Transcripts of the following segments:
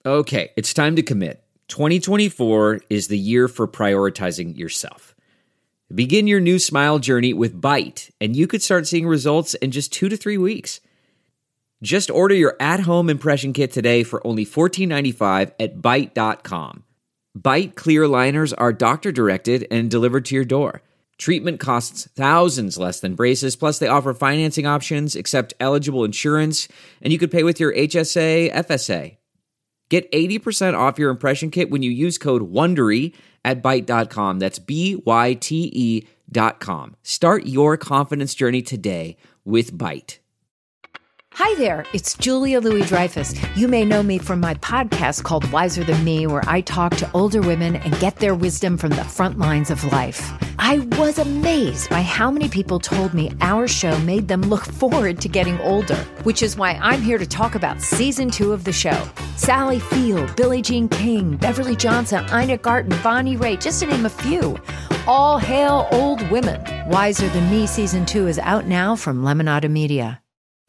Okay, it's time to commit. 2024 is the year for prioritizing yourself. Begin your new smile journey with Byte, and you could start seeing results in just 2 to 3 weeks. Just order your at-home impression kit today for only $14.95 at Byte.com. Byte clear liners are doctor-directed and delivered to your door. Treatment costs thousands less than braces, plus they offer financing options, accept eligible insurance, and you could pay with your HSA, FSA. Get 80% off your impression kit when you use code WONDERY at Byte.com. That's BYTE.com. Start your confidence journey today with Byte. Hi there, it's Julia Louis-Dreyfus. You may know me from my podcast called Wiser Than Me, where I talk to older women and get their wisdom from the front lines of life. I was amazed by how many people told me our show made them look forward to getting older, which is why I'm here to talk about season 2 of the show. Sally Field, Billie Jean King, Beverly Johnson, Ina Garten, Bonnie Raitt, just to name a few. All hail old women. Wiser Than Me season 2 is out now from Lemonada Media.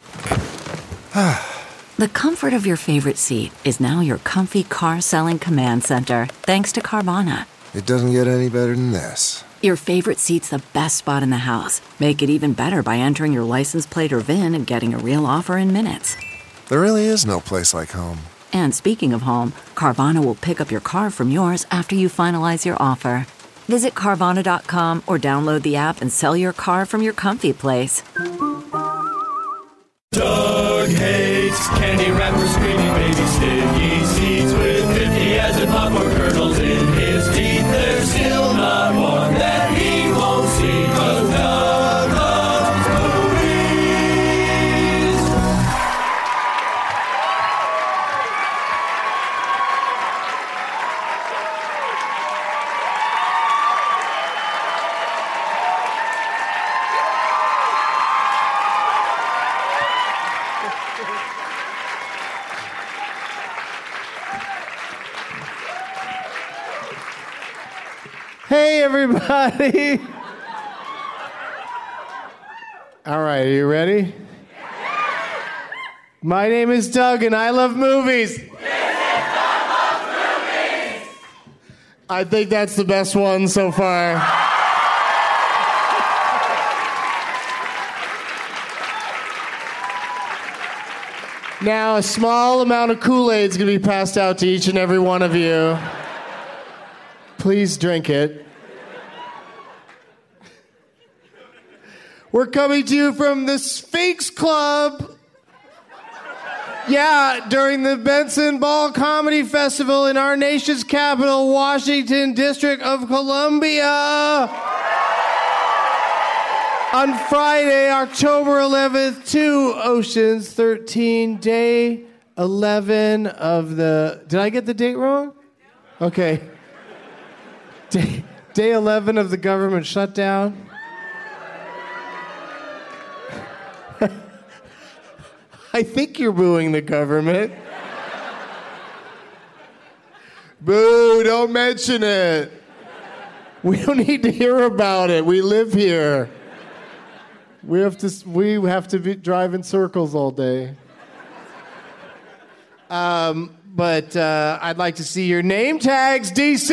The comfort of your favorite seat is now your comfy car selling command center, thanks to Carvana. It doesn't get any better than this. Your favorite seat's the best spot in the house. Make it even better by entering your license plate or VIN and getting a real offer in minutes. There really is no place like home. And speaking of home, Carvana will pick up your car from yours after you finalize your offer. Visit Carvana.com or download the app and sell your car from your comfy place. Doug hates candy wrappers, screaming baby sticky seeds with 50 acid popcorn kernels in his teeth. There's still not one that he won't see, 'cause Doug loves movies. Hey, everybody. All right, are you ready? My name is Doug, and I love movies. I think that's the best one so far. Now, a small amount of Kool-Aid is going to be passed out to each and every one of you. Please drink it. We're coming to you from the Sphinx Club. Yeah, during the Benson Ball Comedy Festival in our nation's capital, Washington, District of Columbia. On Friday, October 11th, 2 Oceans 13, day 11 of the... Did I get the date wrong? Okay. Day 11 of the government shutdown. I think you're booing the government. Boo, don't mention it. We don't need to hear about it. We live here. We have to be driving circles all day. But I'd like to see your name tags, DC.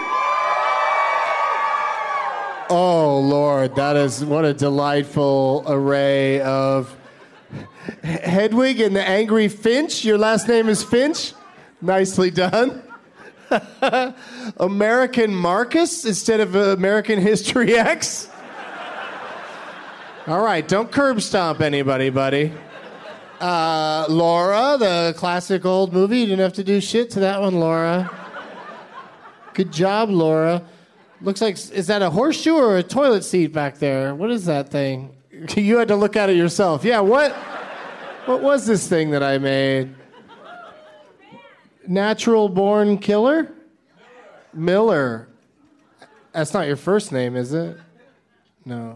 Oh, Lord, what a delightful array of... Hedwig and the Angry Finch. Your last name is Finch. Nicely done. American Marcus instead of American History X. All right, don't curb stomp anybody, buddy. Laura, the classic old movie. You didn't have to do shit to that one, Laura. Good job, Laura. Looks like, is that a horseshoe or a toilet seat back there? What is that thing? You had to look at it yourself. Yeah, what was this thing that I made? Natural born killer? Miller. That's not your first name, is it? No.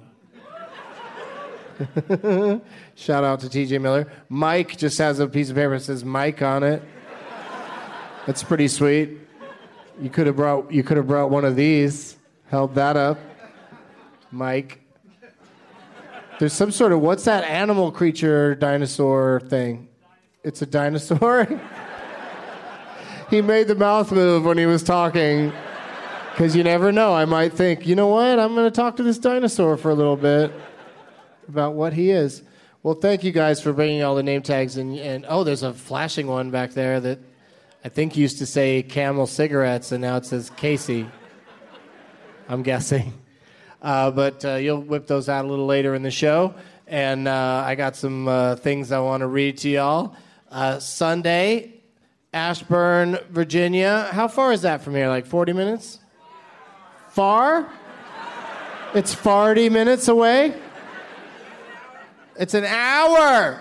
Shout out to TJ Miller. Mike just has a piece of paper that says Mike on it. That's pretty sweet. You could have brought one of these. Held that up. Mike. There's some sort of, what's that animal creature dinosaur thing? It's a dinosaur? he made the mouth move when he was talking. Because you never know. I might think, you know what? I'm going to talk to this dinosaur for a little bit about what he is. Well, thank you guys for bringing all the name tags. And oh, there's a flashing one back there that I think used to say Camel Cigarettes, and now it says Casey. I'm guessing. But you'll whip those out a little later in the show. And I got some things I want to read to y'all. Sunday, Ashburn, Virginia. How far is that from here? Like 40 minutes? Far? It's 40 minutes away? It's an hour!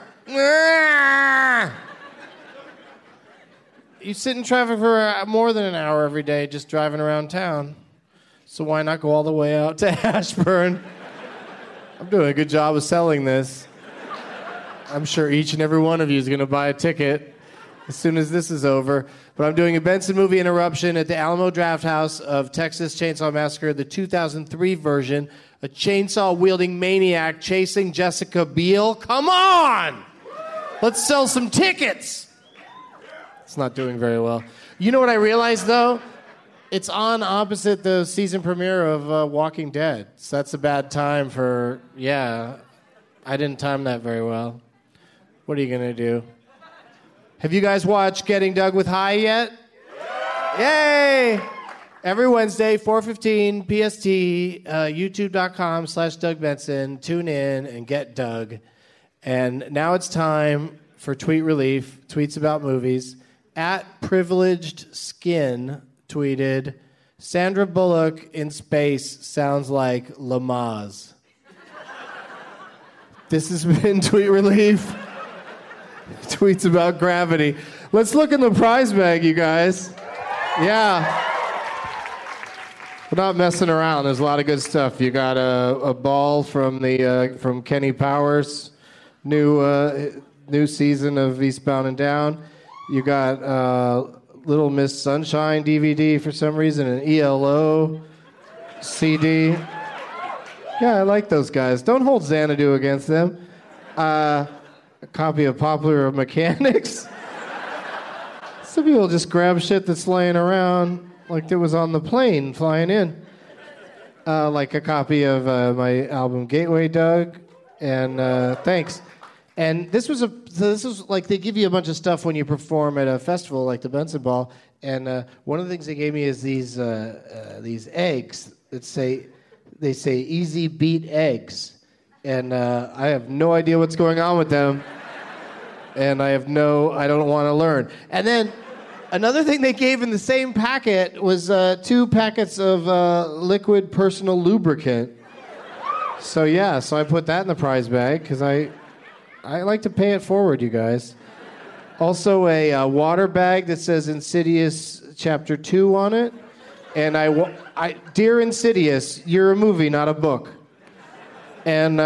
You sit in traffic for more than an hour every day just driving around town. So why not go all the way out to Ashburn? I'm doing a good job of selling this. I'm sure each and every one of you is going to buy a ticket as soon as this is over. But I'm doing a Benson movie interruption at the Alamo Drafthouse of Texas Chainsaw Massacre, the 2003 version. A chainsaw-wielding maniac chasing Jessica Biel. Come on! Let's sell some tickets! It's not doing very well. You know what I realized, though? It's on opposite the season premiere of Walking Dead. So that's a bad time for... Yeah, I didn't time that very well. What are you going to do? Have you guys watched Getting Doug with High yet? Yay! Every Wednesday, 4:15 PST, youtube.com/Doug Benson. Tune in and get Doug. And now it's time for Tweet Relief, tweets about movies. @PrivilegedSkin tweeted, Sandra Bullock in space sounds like Lamaze. This has been Tweet Relief. Tweets about gravity. Let's look in the prize bag, you guys. Yeah. We're not messing around. There's a lot of good stuff. You got a ball from from Kenny Powers, new season of Eastbound and Down. You got Little Miss Sunshine DVD for some reason, an ELO CD. Yeah, I like those guys. Don't hold Xanadu against them. A copy of Popular Mechanics. Some people just grab shit that's laying around like it was on the plane flying in. Like a copy of my album Gateway, Doug. And thanks. And this was like they give you a bunch of stuff when you perform at a festival like the Benson Ball. And one of the things they gave me is these eggs that say Easy Beat Eggs. And I have no idea what's going on with them. And I don't want to learn. And then another thing they gave in the same packet was 2 packets of liquid personal lubricant. So I put that in the prize bag because I like to pay it forward, you guys. Also a water bag that says Insidious Chapter 2 on it. And Dear Insidious, you're a movie, not a book. And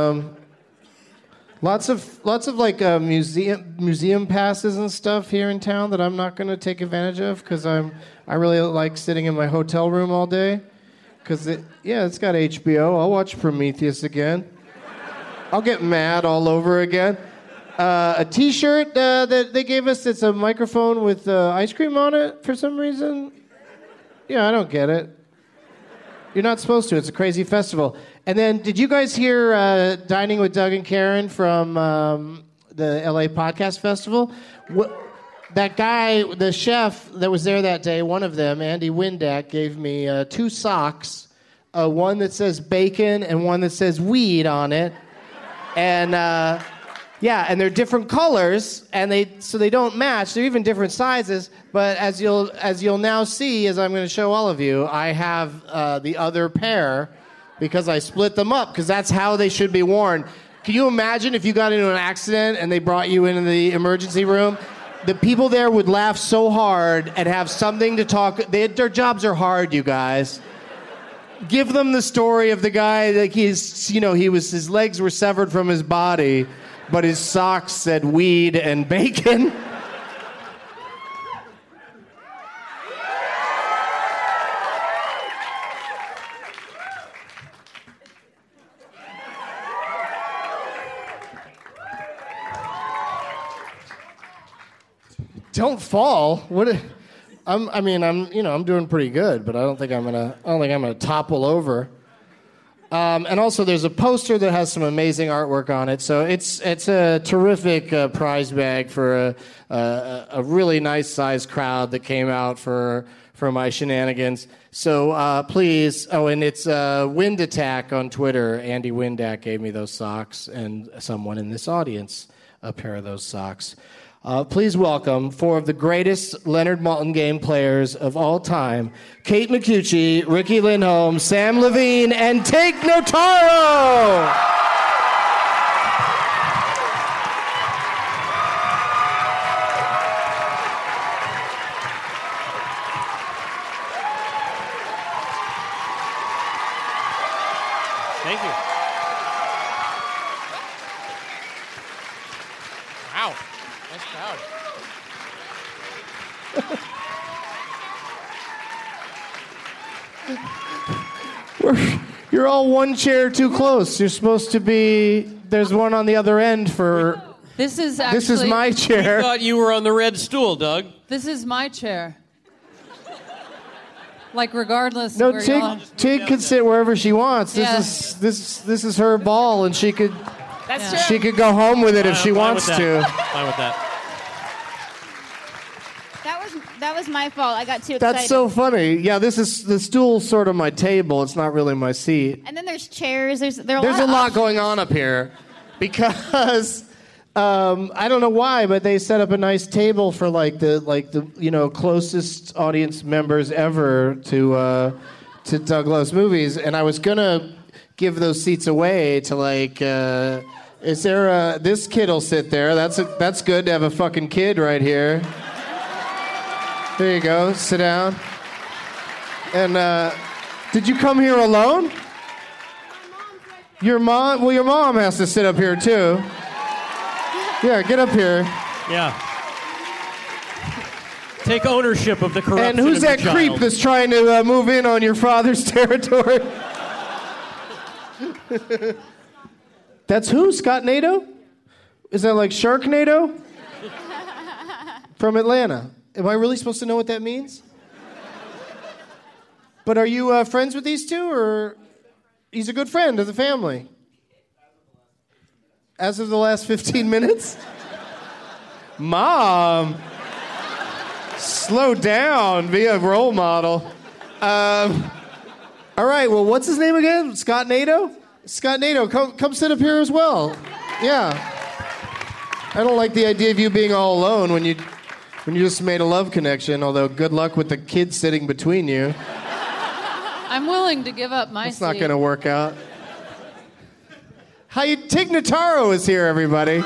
lots of like museum passes and stuff here in town that I'm not going to take advantage of because I really like sitting in my hotel room all day. Because it's got HBO. I'll watch Prometheus again. I'll get mad all over again. A T-shirt that they gave us that's a microphone with ice cream on it for some reason. Yeah, I don't get it. You're not supposed to. It's a crazy festival. And then, did you guys hear Dining with Doug and Karen from the LA Podcast Festival? That guy, the chef that was there that day, one of them, Andy Windack, gave me 2 socks. One that says bacon and one that says weed on it. And and they're different colors, and they don't match. They're even different sizes. But as you'll now see, as I'm going to show all of you, I have the other pair because I split them up because that's how they should be worn. Can you imagine if you got into an accident and they brought you into the emergency room? The people there would laugh so hard and have something to talk. Their jobs are hard, you guys. Give them the story of the guy like his legs were severed from his body, but his socks said weed and bacon. Don't fall. What? I'm doing pretty good, but I don't think I'm gonna topple over. And also, there's a poster that has some amazing artwork on it. So it's a terrific prize bag for a really nice sized crowd that came out for my shenanigans. So please, and it's Wind Attack on Twitter. Andy Windack gave me those socks, and someone in this audience a pair of those socks. Please welcome four of the greatest Leonard Maltin game players of all time: Kate Micucci, Ricky Lindholm, Sam Levine, and Tig Notaro! Thank you. Wow. Nice crowd. You're all one chair too close. You're supposed to be... There's one on the other end for... This is my I chair. thought you were on the red stool, Doug. This is my chair. Like, regardless No, of where you are. Tig can sit wherever she wants. Yeah. This is her ball, and she could... That's She could go home with it if she Fine wants with that. to. Fine with that. That was my fault. I got too excited. That's so funny. Yeah, the stool's sort of my table. It's not really my seat. And then there's chairs. There's a lot going on up here because I don't know why, but they set up a nice table for the closest audience members ever to Doug Loves Movies, and I was gonna give those seats away to is there this kid'll sit there. That's good to have a fucking kid right here. There you go. Sit down. And did you come here alone? Your mom? Well, your mom has to sit up here too. Yeah, get up here. Yeah. Take ownership of the corruption. And who's of that the creep child. that's trying to move in on your father's territory? That's who? Scott NATO? Is that like Sharknado? From Atlanta. Am I really supposed to know what that means? But are you friends with these two, or he's a good friend of the family? As of the last 15 minutes? Mom, slow down, be a role model. All right, well, what's his name again? Scott NATO? Scott NATO, come sit up here as well. Yeah. I don't like the idea of you being all alone when you just made a love connection, although good luck with the kid sitting between you. I'm willing to give up my It's seat. not going to work out. Tig Notaro is here, everybody.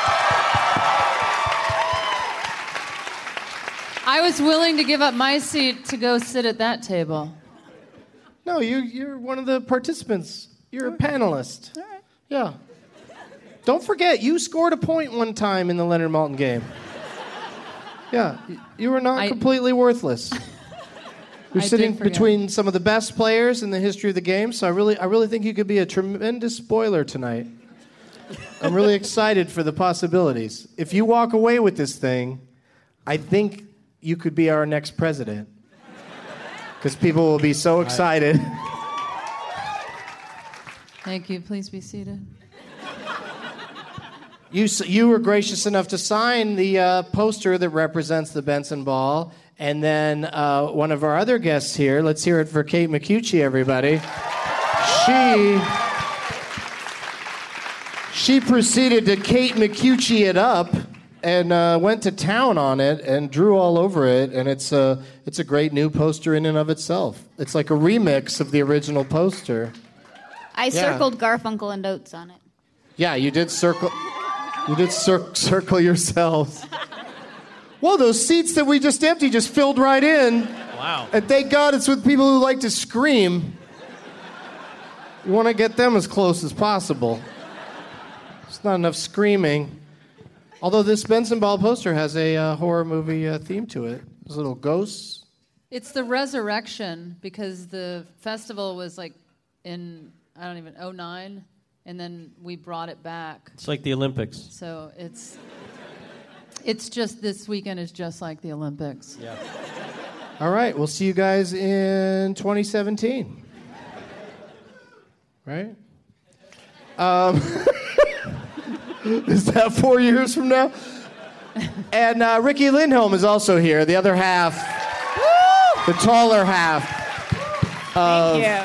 I was willing to give up my seat to go sit at that table. No, you're one of the participants. You're a panelist. All right. Yeah. Don't forget, you scored a point one time in the Leonard Maltin game. Yeah, you were not completely worthless. You're sitting between some of the best players in the history of the game, so I really think you could be a tremendous spoiler tonight. I'm really excited for the possibilities. If you walk away with this thing, I think you could be our next president. Because people will be so excited. Thank you. Please be seated. You were gracious enough to sign the poster that represents the Benson Ball. And then one of our other guests here, let's hear it for Kate Micucci, everybody. She proceeded to Kate Micucci it up and went to town on it and drew all over it. And it's a great new poster in and of itself. It's like a remix of the original poster. I circled Garfunkel and Oates on it. Yeah, you did circle. You did circle yourselves. Whoa, those seats that we just emptied just filled right in. Wow. And thank God it's with people who like to scream. You want to get them as close as possible. There's not enough screaming. Although this Benson Ball poster has a horror movie theme to it. There's little ghosts. It's the resurrection, because the festival was like in, 2009, and then we brought it back. It's like the Olympics. So it's just, this weekend is just like the Olympics. Yeah. All right, we'll see you guys in 2017. Right? Is that 4 years from now? And Ricky Lindholm is also here, the other half, the taller half. Thank you.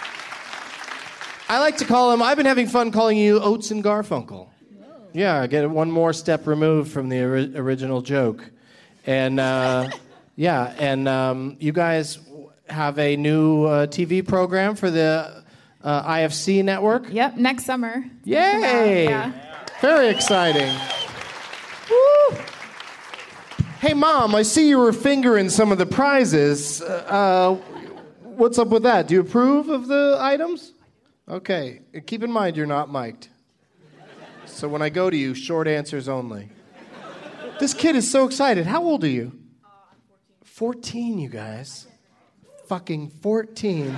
I like to call him, I've been having fun calling you Oates and Garfunkel. Yeah, get it one more step removed from the original joke. And you guys have a new TV program for the IFC network? Yep, next summer. Yay! Yeah. Very exciting. Woo! Hey, Mom, I see you were fingering some of the prizes. What's up with that? Do you approve of the items? Okay. Keep in mind you're not mic'd. So when I go to you, short answers only. This kid is so excited. How old are you? I'm 14, you guys. Fucking 14.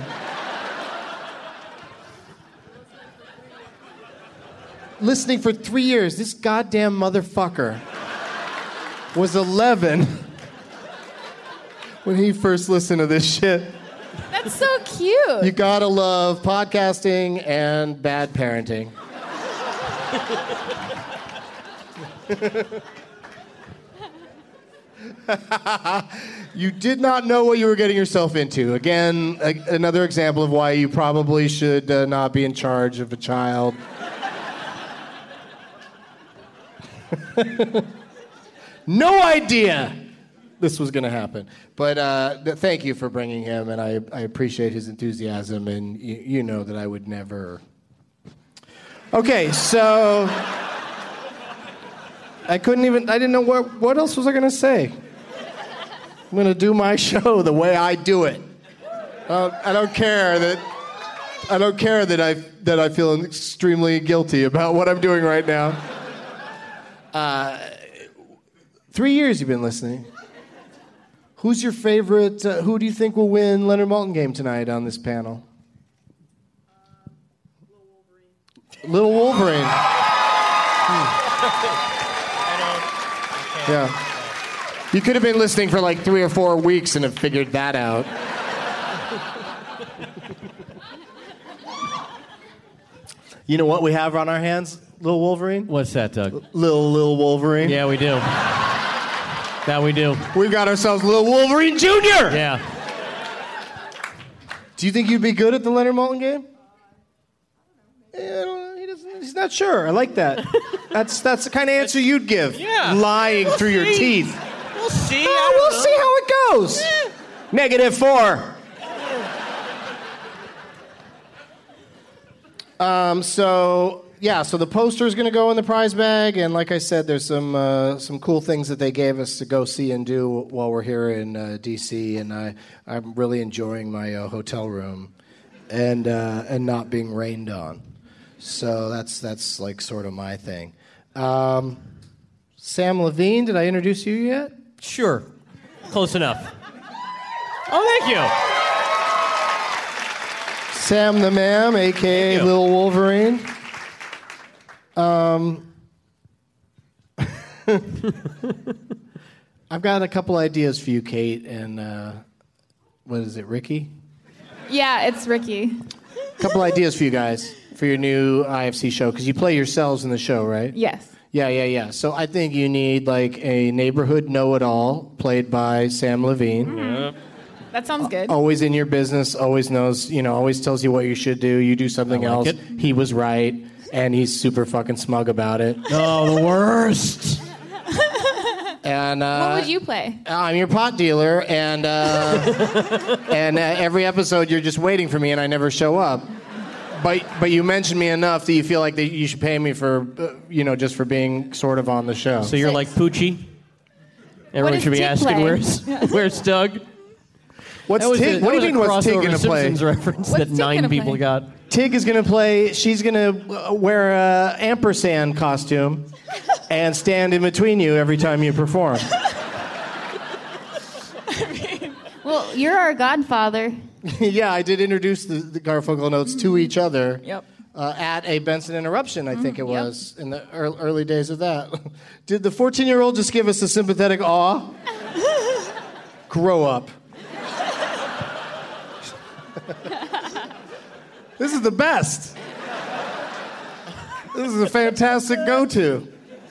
Listening for 3 years. This goddamn motherfucker was 11 when he first listened to this shit. That's so cute. You gotta love podcasting and bad parenting. You did not know what you were getting yourself into. Again, another example of why you probably should not be in charge of a child. No idea this was going to happen. But thank you for bringing him, and I appreciate his enthusiasm, and you know that I would never... Okay, so... I didn't know what else was I going to say. I'm going to do my show the way I do it. I don't care that I feel extremely guilty about what I'm doing right now. 3 years you've been listening. Who's your favorite? Who do you think will win Leonard Maltin game tonight on this panel? Little Wolverine. Yeah. You could have been listening for like 3 or 4 weeks and have figured that out. You know what we have on our hands, Little Wolverine? What's that, Doug? Little Wolverine. Yeah, we do. That we do. We've got ourselves Little Wolverine Jr. Yeah. Do you think you'd be good at the Leonard Maltin game? He's not sure. I like that. That's the kind of answer you'd give. Yeah. Lying through your teeth. We'll see. We'll see how it goes. -4. So the poster is going to go in the prize bag, and like I said, there's some cool things that they gave us to go see and do while we're here in D.C. And I'm really enjoying my hotel room, and not being rained on. So that's like sort of my thing. Sam Levine, did I introduce you yet? Sure. Close enough. Oh, thank you. Sam the Mam, a.k.a. Little Wolverine. I've got a couple ideas for you, Kate, and what is it, Ricky? Yeah, it's Ricky. A couple ideas for you guys for your new IFC show, because you play yourselves in the show, right? Yes. Yeah. So I think you need like a neighborhood know-it-all played by Sam Levine. Mm-hmm. That sounds good. Always in your business, always knows, always tells you what you should do. You do something else. It. He was right, and he's super fucking smug about it. Oh, the worst. And what would you play? I'm your pot dealer, and every episode you're just waiting for me, and I never show up. But you mentioned me enough that you feel like that you should pay me for, just for being sort of on the show. So you're like Poochie? Everyone should be Tig asking, play? where's Doug? What's Tig? What do you mean? What's Tig going to play? Simpsons reference What's that Tig 9 gonna people play? got. Tig is going to play. She's going to wear a ampersand costume and stand in between you every time you perform. Well, you're our godfather. Yeah, I did introduce the Garfunkel notes to each other. Yep. At a Benson Interruption, I think it was, in the early days of that. Did the 14-year-old just give us a sympathetic awe? Grow up. This is the best. This is a fantastic go-to.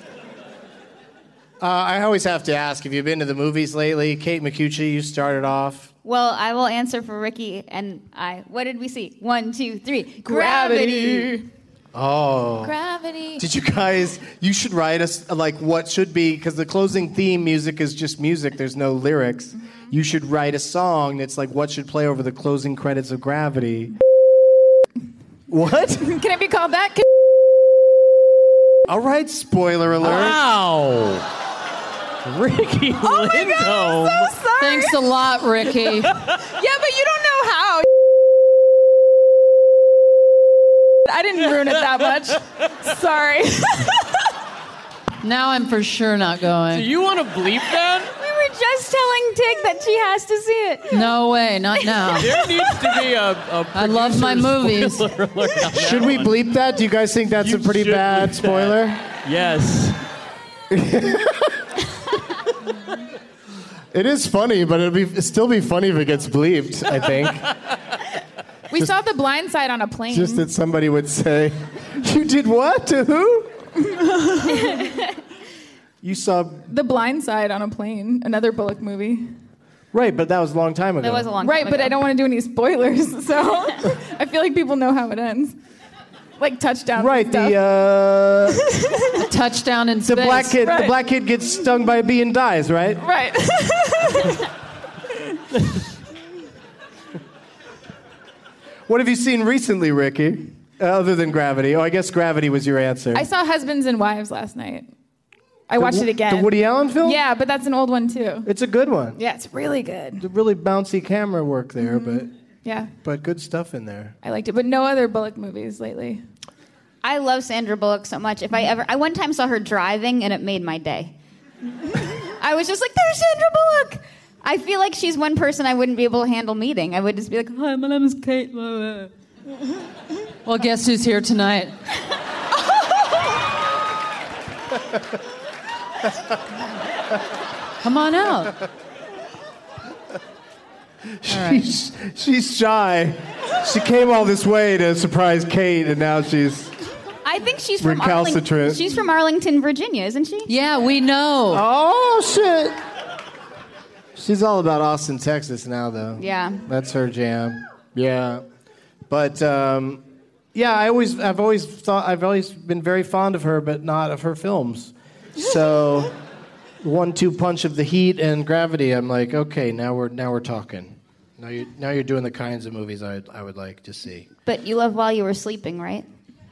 I always have to ask, have you been to the movies lately? Kate McCucci, you started off. Well, I will answer for Ricky and I. What did we see? 1, 2, 3. Gravity. Oh. Gravity. Did you guys, you should write us, like, what should be, because the closing theme music is just music, there's no lyrics. Mm-hmm. You should write a song that's like, what should play over the closing credits of Gravity? What? Can it be called that? All right, spoiler alert. Wow. Ricky Oh my Lindholm. God, I'm so sorry. Thanks a lot, Ricky. Yeah, but you don't know how. I didn't ruin it that much. Sorry. Now I'm for sure not going. Do you want to bleep that? We were just telling Tig that she has to see it. No way, not now. There needs to be a I love my movies. spoiler alert on that Should we one. bleep that? Do you guys think that's You a pretty should bad bleep spoiler? that. Yes. It is funny, but it'd still be funny if it gets bleeped, I think. We saw The Blind Side on a plane. Just that somebody would say, you did what? To who? You saw... The Blind Side on a plane, another Bullock movie. Right, but that was a long time ago. That was a long time Right, but ago. I don't want to do any spoilers, so I feel like people know how it ends. Like touchdowns. Right, and stuff. the Touchdown in space. black kid. Right. The black kid gets stung by a bee and dies, right? Right. What have you seen recently, Ricky? Other than Gravity. Oh, I guess Gravity was your answer. I saw Husbands and Wives last night. I watched it again. The Woody Allen film? Yeah, but that's an old one too. It's a good one. Yeah, it's really good. The really bouncy camera work there, Yeah, but good stuff in there. I liked it, but no other Bullock movies lately. I love Sandra Bullock so much. I one time saw her driving and it made my day. I was just like, there's Sandra Bullock. I feel like she's one person I wouldn't be able to handle meeting. I would just be like, hi, my name is Kate. Well, guess who's here tonight? Come on out. She's shy. She came all this way to surprise Kate, and now she's... I think she's from Recalcitrant. She's from Arlington, Virginia, isn't she? Yeah, we know. Oh, shit. She's all about Austin, Texas now, though. Yeah. That's her jam. Yeah. But, yeah, I've always been very fond of her, but not of her films. So, 1-2 punch of The Heat and Gravity, I'm like, okay, now we're talking. Now you're doing the kinds of movies I would like to see. But you love While You Were Sleeping, right?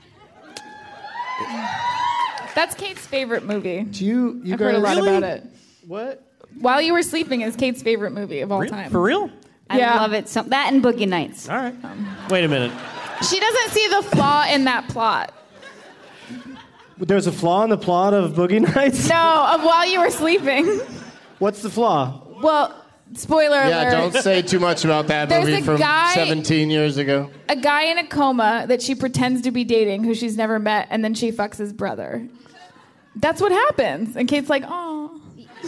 That's Kate's favorite movie. Do you I've guys heard a lot really? about it. What? While You Were Sleeping is Kate's favorite movie of all time. For real? I Yeah. love it. That and Boogie Nights. All right. Wait a minute. She doesn't see the flaw in that plot. There's a flaw in the plot of Boogie Nights? No, of While You Were Sleeping. What's the flaw? Well, spoiler alert. Yeah, don't say too much about that There's movie a from guy- 17 years ago. A guy in a coma that she pretends to be dating who she's never met, and then she fucks his brother. That's what happens. And Kate's like, oh.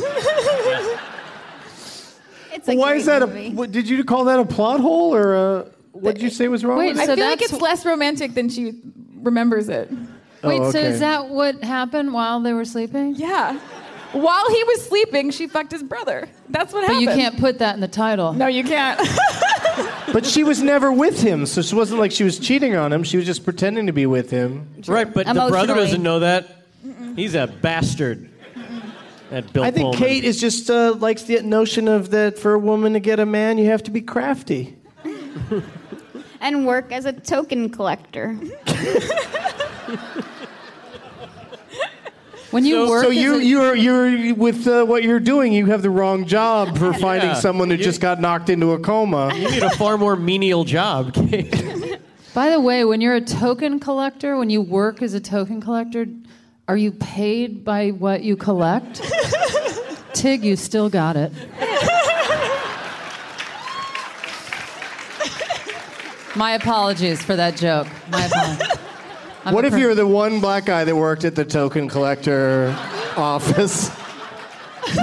It's a Why great is that movie. did you call that a plot hole or what did you say was wrong Wait, with I it? So feel like that's it's less romantic than she remembers it. Wait, Oh, so okay. is that what happened while they were sleeping? Yeah. While he was sleeping, she fucked his brother. That's what But happened. you can't put that in the title. No, you can't. But she was never with him, so it wasn't like she was cheating on him. She was just pretending to be with him. Right, but the brother Emotionally. doesn't know that. He's a bastard. That Bill I think Pullman. Kate is just likes the notion of that for a woman to get a man, you have to be crafty. And work as a token collector. When you work, So as you're with what you're doing, you have the wrong job for finding someone who just got knocked into a coma. You need a far more menial job, Kate. by the way, when you're a token collector, when you work as a token collector, are you paid by what you collect? Tig, you still got it. My apologies for that joke. My apologies. What if you're the one black guy that worked at the token collector office?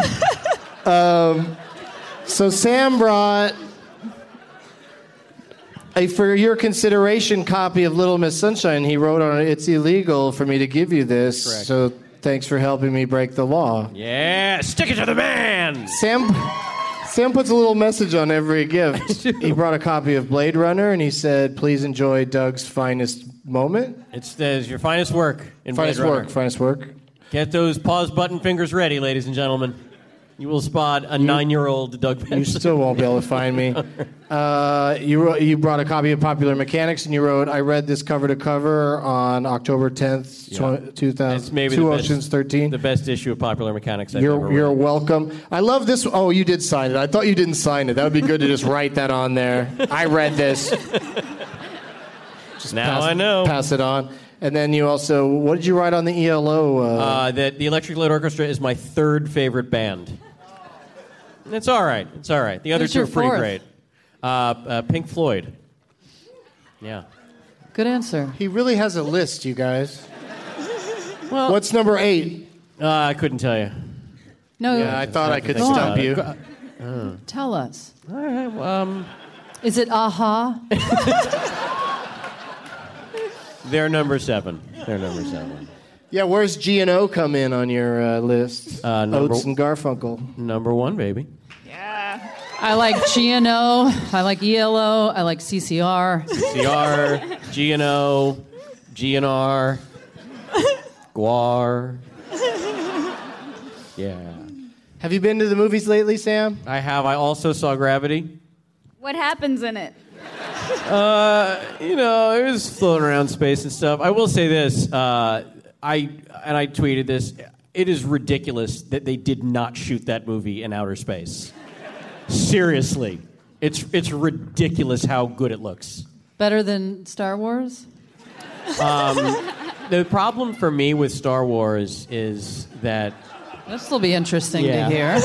So Sam brought For your consideration copy of Little Miss Sunshine, he wrote on it, "It's illegal for me to give you this, Correct. so thanks for helping me break the law." Yeah, stick it to the man. Sam puts a little message on every gift. He brought a copy of Blade Runner, and he said, "Please enjoy Doug's finest moment." It's your finest work in Blade Runner. Finest work. Get those pause button fingers ready, ladies and gentlemen. You will spot a 9-year-old Doug Benson. You still won't be able to find me. You brought a copy of Popular Mechanics, and you wrote, "I read this cover to cover on October 10th, 2000. It's maybe Two the Oceans 13. The best issue of Popular Mechanics I've ever read. You're welcome. I love this. Oh, you did sign it. I thought you didn't sign it. That would be good to just write that on there. I read this. I know. Pass it on. And then you also, what did you write on the ELO? That the Electric Light Orchestra is my third favorite band. It's all right. It's all right. The other Who's two are your pretty fourth? great. Pink Floyd. Yeah. Good answer. He really has a list, you guys. Well, what's number 8? I couldn't tell you. No. Yeah, I thought I could Go stump on. you. Tell us. All right. Is it Aha? They're number 7. They're number 7. Yeah, where's G&O come in on your list? Oates and Garfunkel. Number 1, baby. I like GNO. I like ELO. I like CCR. CR, GNO, GNR, Guar. Yeah. Have you been to the movies lately, Sam? I have. I also saw Gravity. What happens in it? It was floating around space and stuff. I will say this. I tweeted this. It is ridiculous that they did not shoot that movie in outer space. Seriously. It's ridiculous how good it looks. Better than Star Wars? The problem for me with Star Wars is that... This will be interesting to hear.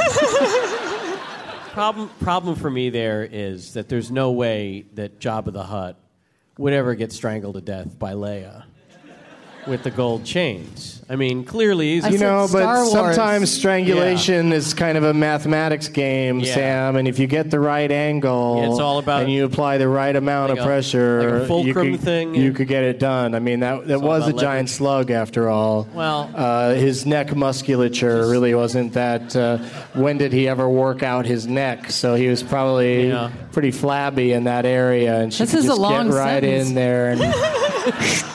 Problem for me there is that there's no way that Jabba the Hutt would ever get strangled to death by Leia with the gold chains. I mean, clearly he's... but sometimes strangulation is kind of a mathematics game, Sam, and if you get the right angle it's all about, and you apply the right amount of pressure, like a fulcrum you could get it done. I mean, that was a giant slug after all. Well... his neck musculature really wasn't that... when did he ever work out his neck? So he was probably pretty flabby in that area, and she could just get right in there and...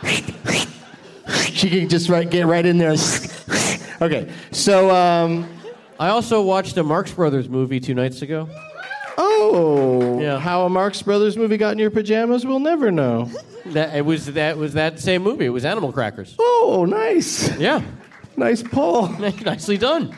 She can just get right in there. Okay, so... I also watched a Marx Brothers movie 2 nights ago. Oh! Yeah. How a Marx Brothers movie got in your pajamas, we'll never know. That was that same movie. It was Animal Crackers. Oh, nice. Yeah. Nice pull. Nicely done.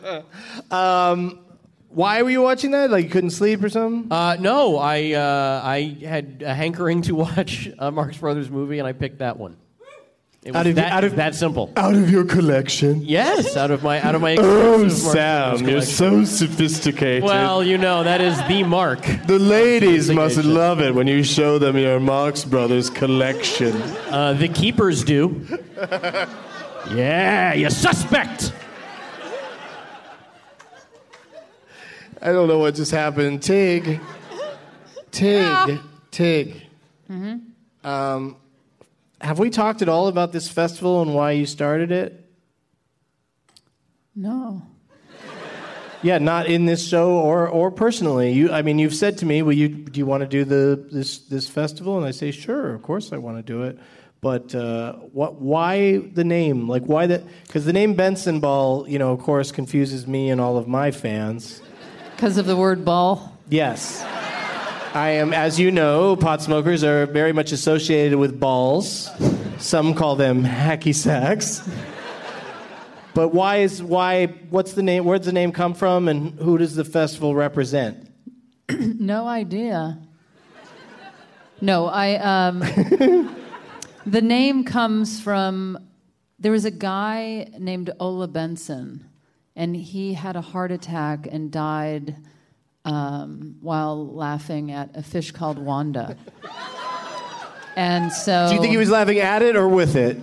Why were you watching that? Like you couldn't sleep or something? No, I had a hankering to watch a Marx Brothers movie, and I picked that one. It was that simple. Out of your collection? Yes, out of my Oh, Sam, you're so sophisticated. Well, that is the mark. The ladies must love it when you show them your Marx Brothers collection. The keepers do. Yeah, you suspect. I don't know what just happened. Tig. Mm-hmm. Have we talked at all about this festival and why you started it? No. Yeah, not in this show or personally. You've said to me, do you want to do this festival? And I say, sure, of course I want to do it. But why the name? Like, why that? Because the name Benson Ball, of course, confuses me and all of my fans. Because of the word ball? Yes. I am, as you know, pot smokers are very much associated with balls. Some call them hacky sacks. But what's the name? Where'd the name come from, and who does the festival represent? No idea. No, the name comes from, there was a guy named Ola Benson, and he had a heart attack and died while laughing at a fish called Wanda. And so... Do you think he was laughing at it or with it?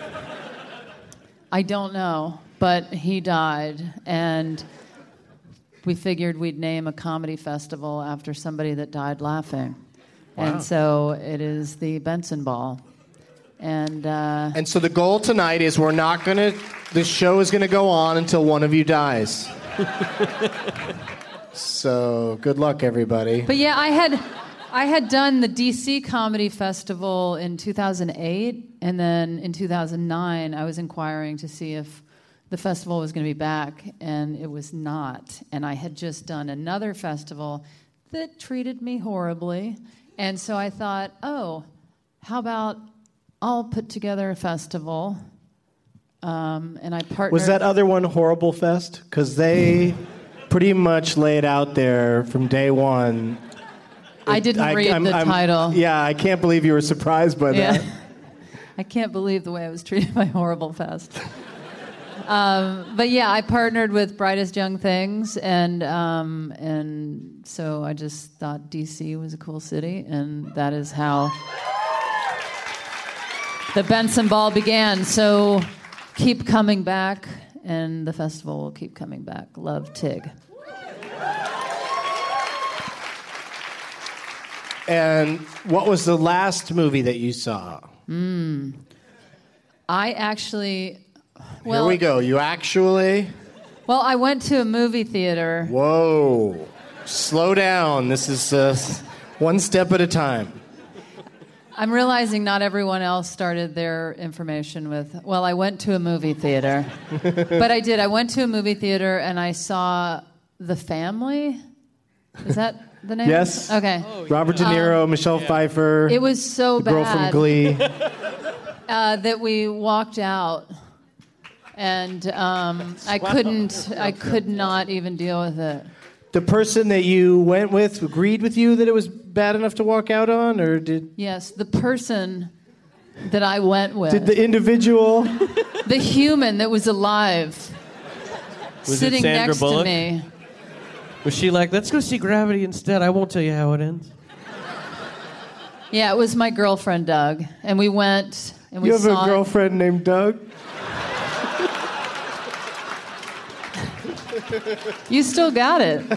I don't know, but he died, and we figured we'd name a comedy festival after somebody that died laughing. And so it is the Benson Ball. And so the goal tonight is the show is gonna go on until one of you dies. So good luck, everybody. But yeah, I had done the DC Comedy Festival in 2008, and then in 2009 I was inquiring to see if the festival was going to be back, and it was not. And I had just done another festival that treated me horribly, and so I thought, oh, how about I'll put together a festival, and I partnered. Was that other one Horrible Fest? Because they pretty much lay it out there from day one. I didn't read the title. Yeah, I can't believe you were surprised by that. I can't believe the way I was treated by Horrible Fest. But yeah, I partnered with Brightest Young Things, and so I just thought DC was a cool city, and that is how the Benson Ball began. So keep coming back, and the festival will keep coming back. Love, Tig. And what was the last movie that you saw? I actually... Here we go. You actually... Well, I went to a movie theater. Whoa. Slow down. This is one step at a time. I'm realizing not everyone else started their information with, well, I went to a movie theater. But I did. I went to a movie theater and I saw The Family. Is that the name? Yes. Okay. Robert De Niro, Michelle Pfeiffer. It was so the girl bad. from Glee. That we walked out. And I could not even deal with it. The person that you went with agreed with you that it was bad enough to walk out on, or did... Yes, the person that I went with. Did the individual... The human that was alive. Was sitting it Sandra next Bullock? to me. Was she like, let's go see Gravity instead? I won't tell you how it ends. Yeah, it was my girlfriend, Doug. And we went and we You have saw a girlfriend named Doug? You still got it.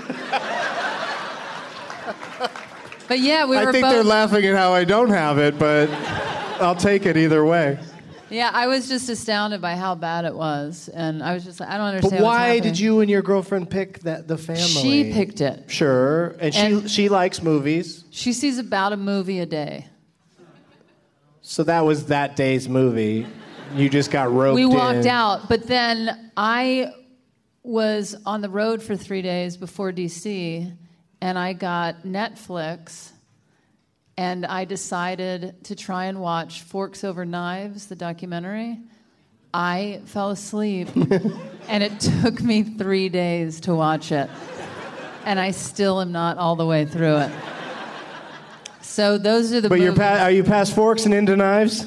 But yeah, we were I think both... they're laughing at how I don't have it, but I'll take it either way. Yeah, I was just astounded by how bad it was. And I was just like, I don't understand But what's why happening. did you and your girlfriend pick The Family? She picked it. Sure. And she likes movies. She sees about a movie a day. So that was that day's movie. You just got roped in. We walked out, but then I was on the road for 3 days before DC, and I got Netflix, and I decided to try and watch Forks Over Knives, the documentary. I fell asleep, and it took me 3 days to watch it, and I still am not all the way through it. So those are the movies. But are you past Forks and into Knives?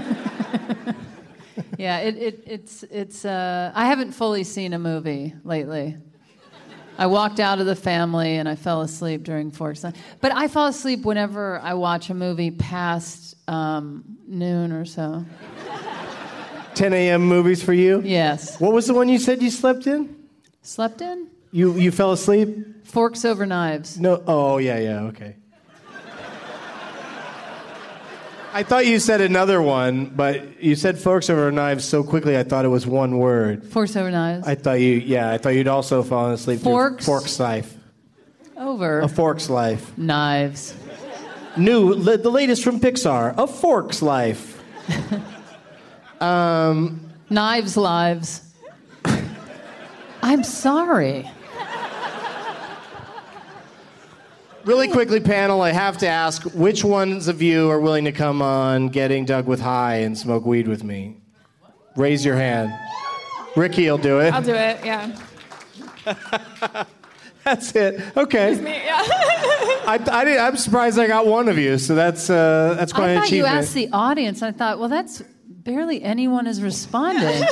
Yeah, it's. I haven't fully seen a movie lately. I walked out of The Family and I fell asleep during Forks. But I fall asleep whenever I watch a movie past noon or so. 10 a.m. movies for you? Yes. What was the one you said you slept in? Slept in? You fell asleep? Forks Over Knives. No. Oh, yeah, okay. I thought you said another one, but you said Forks Over Knives so quickly I thought it was one word. Forks Over Knives. I thought you'd also fallen asleep. Forks? Forks Life. Over. A Forks Life. Knives. The latest from Pixar. A Forks Life. Knives Lives. I'm sorry. Really quickly, panel, I have to ask, which ones of you are willing to come on Getting Doug with High and smoke weed with me? Raise your hand. Ricky will do it. I'll do it, yeah. That's it. Okay. Me, yeah. I'm surprised I got one of you, so that's quite an I thought achievement. you asked the audience. I thought, well, that's barely anyone is responding.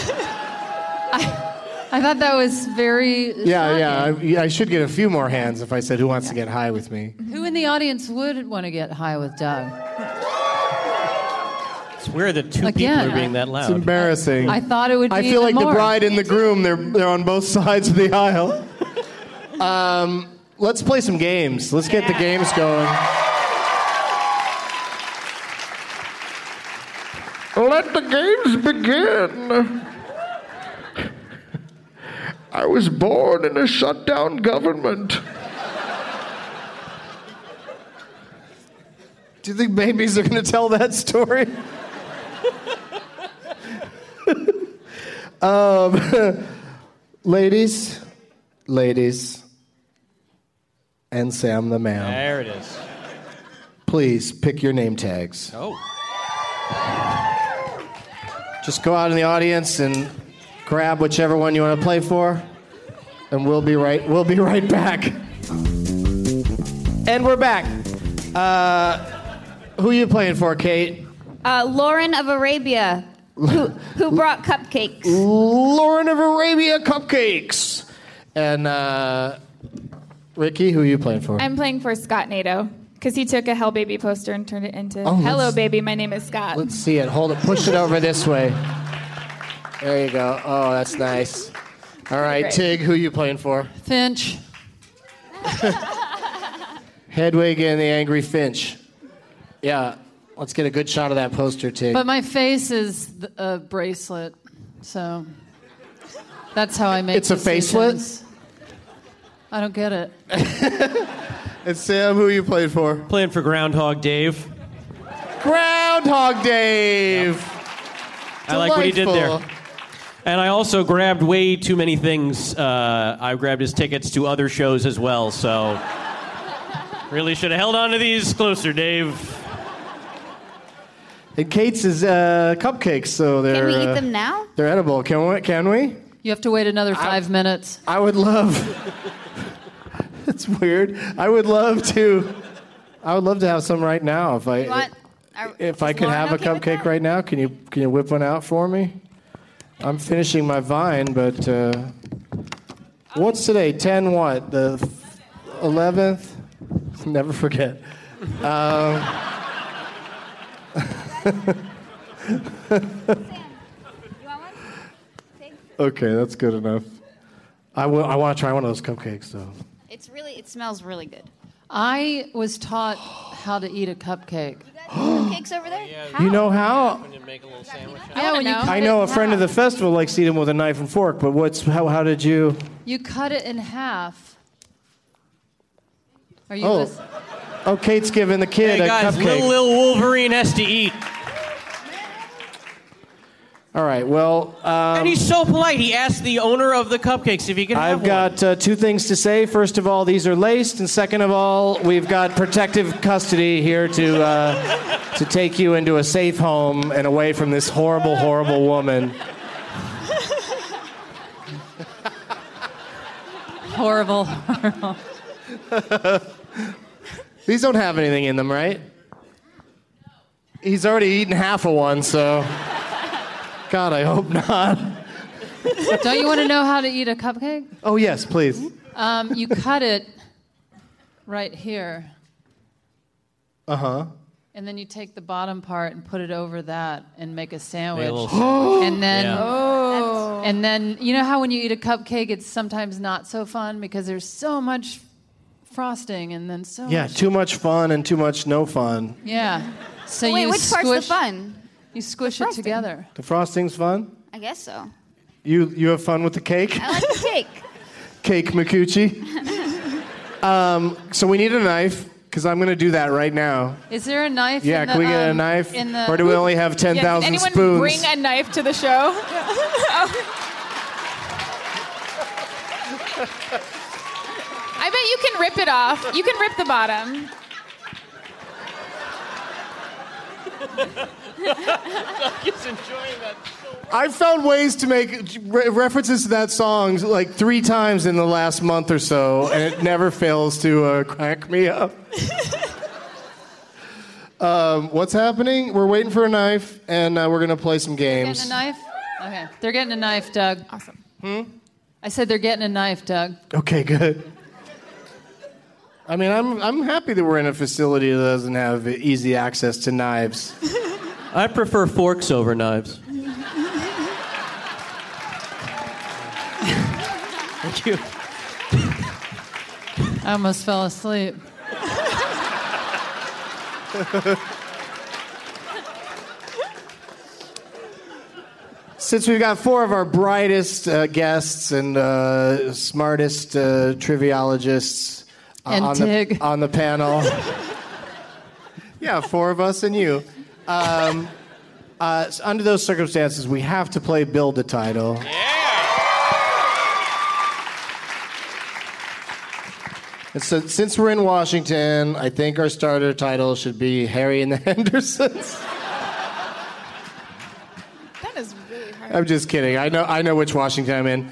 I thought that was very shocking. I should get a few more hands if I said, who wants to get high with me? Who in the audience would want to get high with Doug? It's weird that two Again, people are being that loud. It's embarrassing. I thought it would be I feel even like more. the bride and the groom, they're on both sides of the aisle. Let's play some games. Let's get the games going. Let the games begin. I was born in a shutdown government. Do you think babies are going to tell that story? Ladies, and Sam the man. There it is. Please pick your name tags. Oh. Just go out in the audience and grab whichever one you want to play for, and we'll be right back. And we're back. Who are you playing for, Kate? Lauren of Arabia, who brought cupcakes. Lauren of Arabia cupcakes. And Ricky, who are you playing for? I'm playing for Scott Nato because he took a Hell Baby poster and turned it into Oh, Hello let's- Baby, my name is Scott. Let's see it. Hold it. Push it over this way. There you go. Oh, that's nice. All right, Great. Tig, who are you playing for? Finch. Hedwig and the Angry Finch. Yeah, let's get a good shot of that poster, Tig. But my face is a bracelet, so that's how I make It's a decisions. I don't get it. And Sam, who are you playing for? Playing for Groundhog Dave. Groundhog Dave. I like what he did there. Delightful. And I also grabbed way too many things. I grabbed his tickets to other shows as well, so really should have held on to these closer, Dave. And Kate's is cupcakes, so they're. Can we eat them now? They're edible. Can we? You have to wait another 5 minutes. I would love. It's weird. I would love to have some right now. If I could have a cupcake right now, can you whip one out for me? I'm finishing my Vine, but what's today? 10 what? The 11th? Never forget. Okay, that's good enough. I want to try one of those cupcakes, though. It smells really good. I was taught how to eat a cupcake. Cupcakes over there? You know how? Yeah, when you cut I know it a friend of the festival likes to eat them with a knife and fork, but how did you? You cut it in half. Are you? Oh, Kate's giving the kid Hey a guys, cupcake. little Wolverine has to eat. All right, well, And he's so polite. He asked the owner of the cupcakes if he can have I've got two things to say. First of all, these are laced, and second of all, we've got protective custody here to take you into a safe home and away from this horrible, horrible woman. Horrible. These don't have anything in them, right? He's already eaten half of one, so... God, I hope not. Don't you want to know how to eat a cupcake? Oh, yes, please. You cut it right here. Uh-huh. And then you take the bottom part and put it over that and make a sandwich. Make a little sandwich. And then, Oh. and then, you know how when you eat a cupcake, it's sometimes not so fun because there's so much frosting and then so Yeah, much. too much fun and too much no fun. Yeah. So Wait, you which part's the fun? You squish it frosting. together. The frosting's fun? I guess so. You have fun with the cake? I like the cake. Cake Mikuchi. So we need a knife, because I'm going to do that right now. Is there a knife? Yeah, in the, can we get a knife? In the, Or do we only have 10,000 Yeah, can anyone spoons? bring a knife to the show? I bet you can rip it off. You can rip the bottom. He's enjoying that. I've found ways to make references to that song like 3 times in the last month or so, and it never fails to crack me up. What's happening? We're waiting for a knife, and we're going to play some games. Getting a knife? Okay. They're getting a knife, Doug. Awesome. I said they're getting a knife, Doug. Okay, good. I mean, I'm happy that we're in a facility that doesn't have easy access to knives. I prefer forks over knives. Thank you. I almost fell asleep. Since we've got four of our brightest guests and smartest triviologists And Tig. on the panel. Yeah, four of us and you. So under those circumstances, we have to play Build a Title. Yeah. And so, since we're in Washington, I think our starter title should be Harry and the Hendersons. That is really hard. I'm just kidding. I know which Washington I'm in.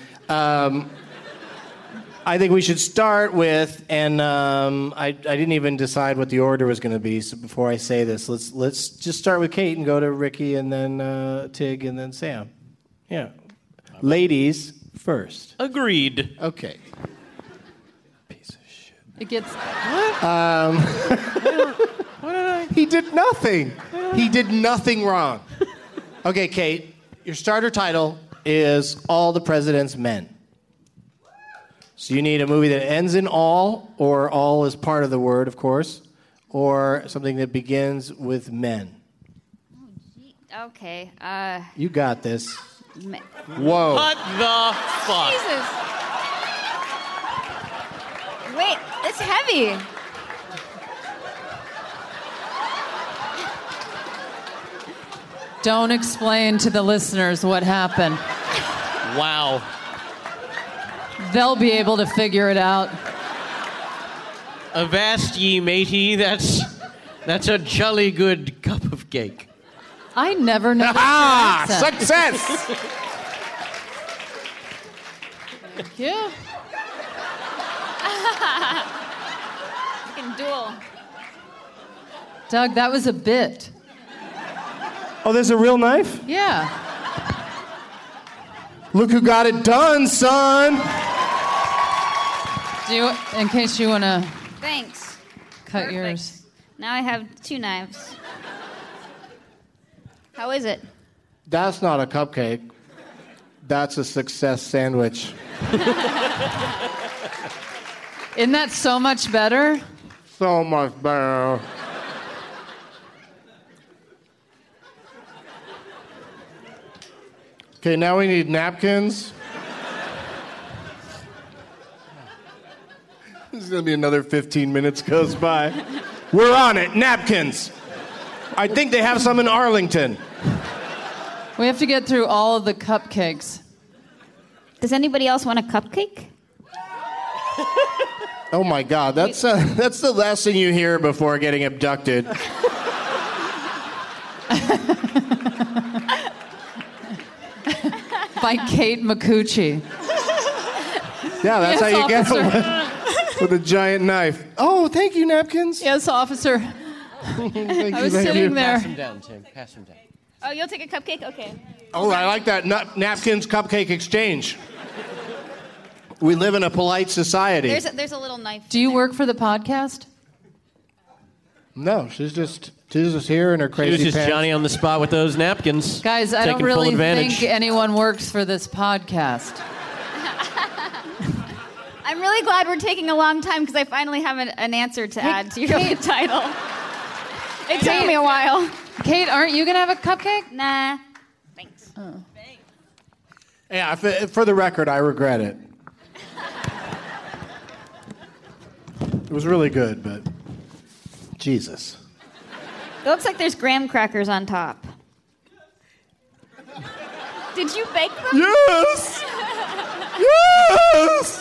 I think we should start with, and I didn't even decide what the order was going to be. So before I say this, let's just start with Kate and go to Ricky and then Tig and then Sam. Yeah, ladies first. Agreed. Okay. It gets. He did nothing. He did nothing wrong. Okay, Kate, your starter title is All the President's Men. So you need a movie that ends in all, or all is part of the word, of course, or something that begins with men. Okay. You got this. Me- Whoa. What the fuck? Jesus. Wait, it's heavy. Don't explain to the listeners what happened. Wow. They'll be able to figure it out. Avast ye, matey. That's a jolly good cup of cake. I never noticed your Ah, accent. success! Thank you. Fucking duel. Doug, that was a bit. Oh, there's a real knife? Yeah. Look who got it done, son! Do you, in case you want to Thanks. cut Perfect. yours. Now I have 2 knives. How is it? That's not a cupcake. That's a success sandwich. Isn't that so much better? So much better. Okay, now we need napkins. This is going to be another 15 minutes goes by. We're on it. Napkins. I think they have some in Arlington. We have to get through all of the cupcakes. Does anybody else want a cupcake? Oh my God, that's the last thing you hear before getting abducted. By Kate McCucci. Yeah, that's Yes, how you get officer. it with a giant knife. Oh, thank you, napkins. Yes, officer. Thank I was thank sitting you. there. Pass him down, Tim. Pass him down. Oh, you'll take a cupcake? Okay. Oh, I like that napkins cupcake exchange. We live in a polite society. There's a little knife. Do you work for the podcast? No, she's just here in her She crazy was just pants. Johnny on the spot with those napkins. Guys, I Taking don't really full advantage. think anyone works for this podcast. I'm really glad we're taking a long time because I finally have an answer to add to your Kate. title. It took me a while. Kate, aren't you going to have a cupcake? Nah. Thanks. Yeah, for the record, I regret it. It was really good, but Jesus. It looks like there's graham crackers on top. Did you bake them? Yes! Yes!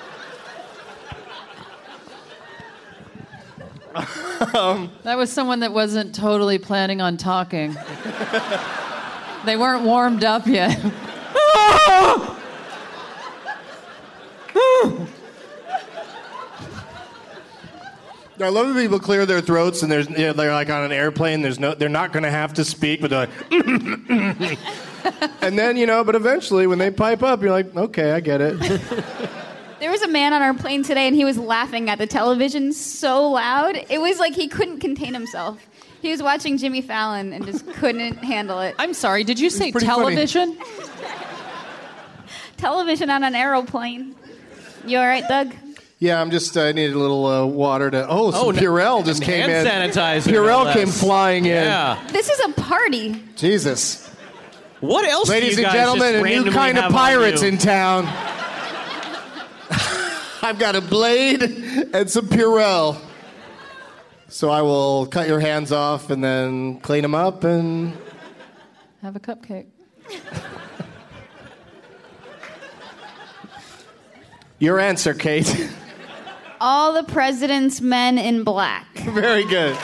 That was someone that wasn't totally planning on talking. They weren't warmed up yet. I love when people clear their throats and they're like on an airplane. They're not going to have to speak, but they're like, and then but eventually when they pipe up, you're like, okay, I get it. There was a man on our plane today, and he was laughing at the television so loud. It was like he couldn't contain himself. He was watching Jimmy Fallon and just couldn't handle it. I'm sorry, did you say pretty television? Television on an aeroplane. You all right, Doug? Yeah, I needed a little water to. Some Purell just came in. Hand sanitizer. Purell no came less. flying in. Yeah. This is a party. Jesus. What else Ladies do you and guys gentlemen, just a new randomly kind of have on pirates you? in town. I've got a blade and some Purell. So I will cut your hands off and then clean them up and... Have a cupcake. Your answer, Kate. All the president's men in black. Very good.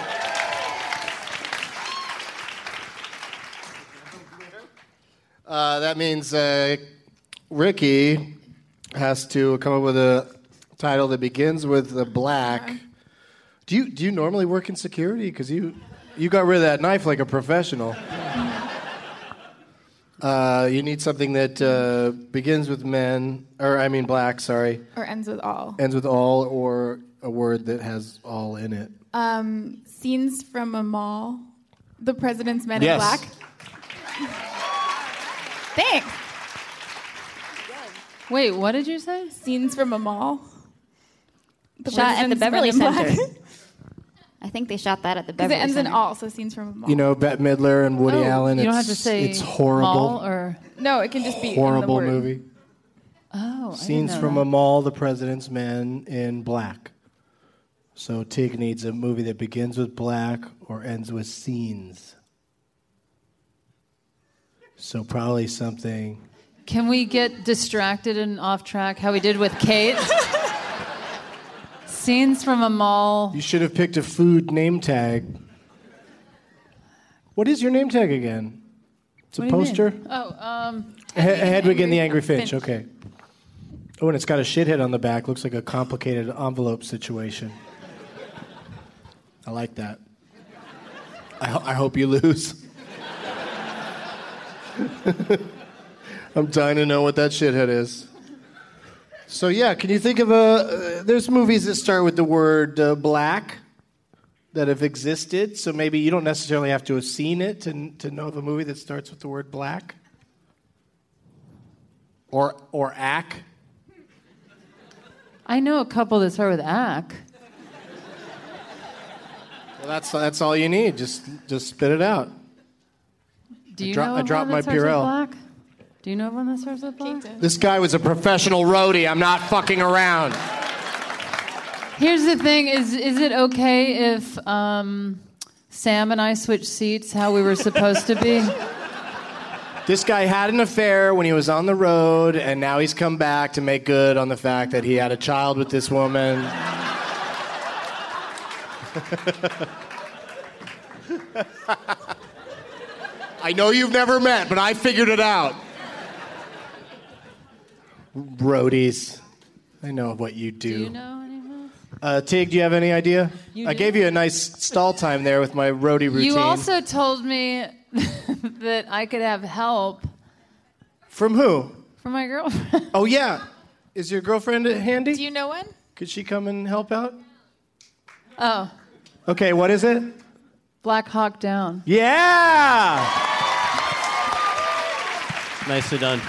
That means Ricky has to come up with a title that begins with the black. Do you normally work in security? Because you got rid of that knife like a professional. You need something that begins with black, sorry. Or ends with all. Ends with all, or a word that has all in it. Scenes from a mall. The president's men in Yes. black. Thanks. Wait, what did you say? Scenes from a mall. Shot at the president's Beverly men in black. Center. I think they shot that at the Because Beverly it ends Center. in all, so scenes from a mall. You know, Bette Midler and Woody Oh, Allen. you don't it's, have to say it's horrible. mall or... No, it can just be Horrible in the word. movie. Oh, Scenes I didn't from know a mall, the president's men in black. So Tig needs a movie that begins with black or ends with scenes. So probably something. that. Can we get distracted and off track how we did with Kate? Scenes from a mall. You should have picked a food name tag. What is your name tag again? It's a What do you mean? poster? Oh, Hedwig and the Angry Finch. Okay. Oh, and it's got a shithead on the back. Looks like a complicated envelope situation. I like that. I hope you lose. I'm dying to know what that shithead is. So yeah, can you think of there's movies that start with the word black that have existed. So maybe you don't necessarily have to have seen it to know of a movie that starts with the word black. Or ack. I know a couple that start with ack. Well, that's all you need. Just spit it out. Do you dro- know I of dropped one that my starts with Purell. black? Do you know of one that starts with black? This guy was a professional roadie. I'm not fucking around. Here's the thing: is it okay if Sam and I switch seats how we were supposed to be? This guy had an affair when he was on the road, and now he's come back to make good on the fact that he had a child with this woman. I know you've never met, but I figured it out. Roadies. I know what you do. Do you know anyone? Tig, do you have any idea? You I do? gave you a nice stall time there with my roadie routine. You also told me that I could have help From who? from my girlfriend. Oh, yeah. Is your girlfriend handy? Do you know one? Could she come and help out? Oh, Okay, what is it? Black Hawk Down. Yeah! Nicely done.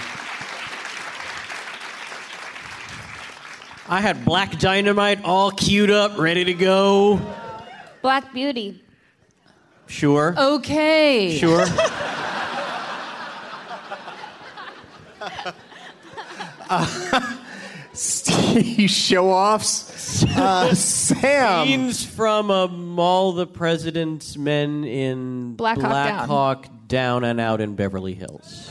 I had Black Dynamite all queued up, ready to go. Black Beauty. Sure. Okay. Sure. You show-offs. Sam. Scenes from a mall, the president's men in Black Hawk Down. Hawk Down and Out in Beverly Hills.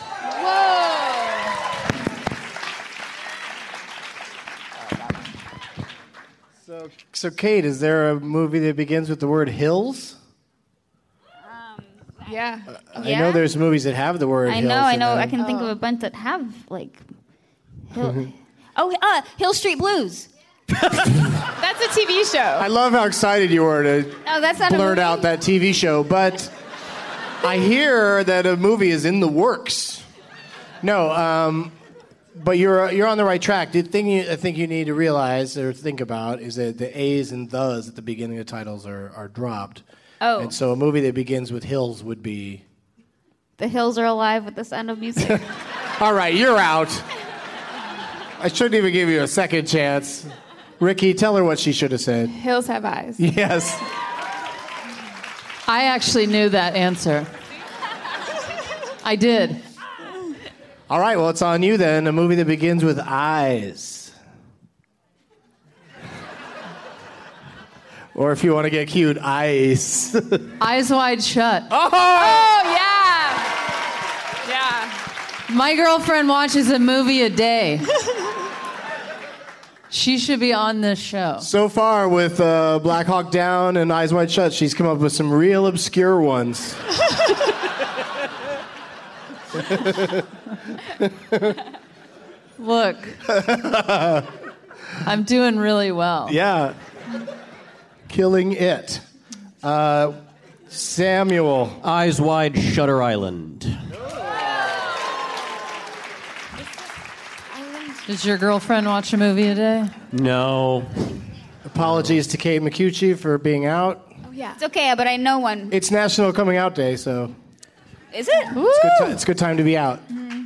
So, Kate, is there a movie that begins with the word hills? Yeah. I know there's movies that have the word I hills. know. in I them. can think of a bunch that have like. Hill Street Blues. That's a TV show. I love how excited you were to No, that's not a blurt movie. out that TV show, but I hear that a movie is in the works. No, but you're on the right track. The thing I think you need to realize or think about is that the A's and thes at the beginning of titles are dropped. Oh. And so a movie that begins with hills would be... The Hills Are Alive with the Sound of Music. All right, you're out. I shouldn't even give you a second chance. Ricky, tell her what she should have said. Hills Have Eyes. Yes. I actually knew that answer. I did. All right, well, it's on you then. A movie that begins with eyes. Or if you want to get cute, ice. Eyes Wide Shut. Oh, yeah. Yeah. My girlfriend watches a movie a day. She should be on this show. So far with Black Hawk Down and Eyes Wide Shut, she's come up with some real obscure ones. Look. I'm doing really well. Yeah. Killing it. Samuel. Eyes Wide, Shutter Island. Does your girlfriend watch a movie a day? No. Apologies to Kate McCucci for being out. Oh, yeah. It's okay, but I know one. It's National Coming Out Day, so Is it? it's a good time to be out.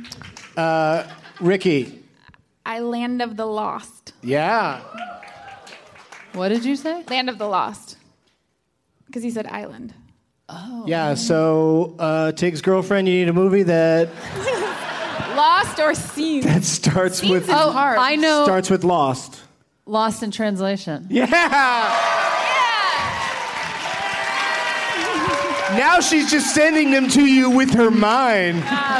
Ricky. Land of the Lost. Yeah. What did you say? Land of the Lost. Because he said island. Yeah, so Tig's girlfriend, you need a movie that Lost or Scenes? that starts Scenes with is hard. I know. starts with Lost. Lost in Translation. Yeah. Now she's just sending them to you with her mind.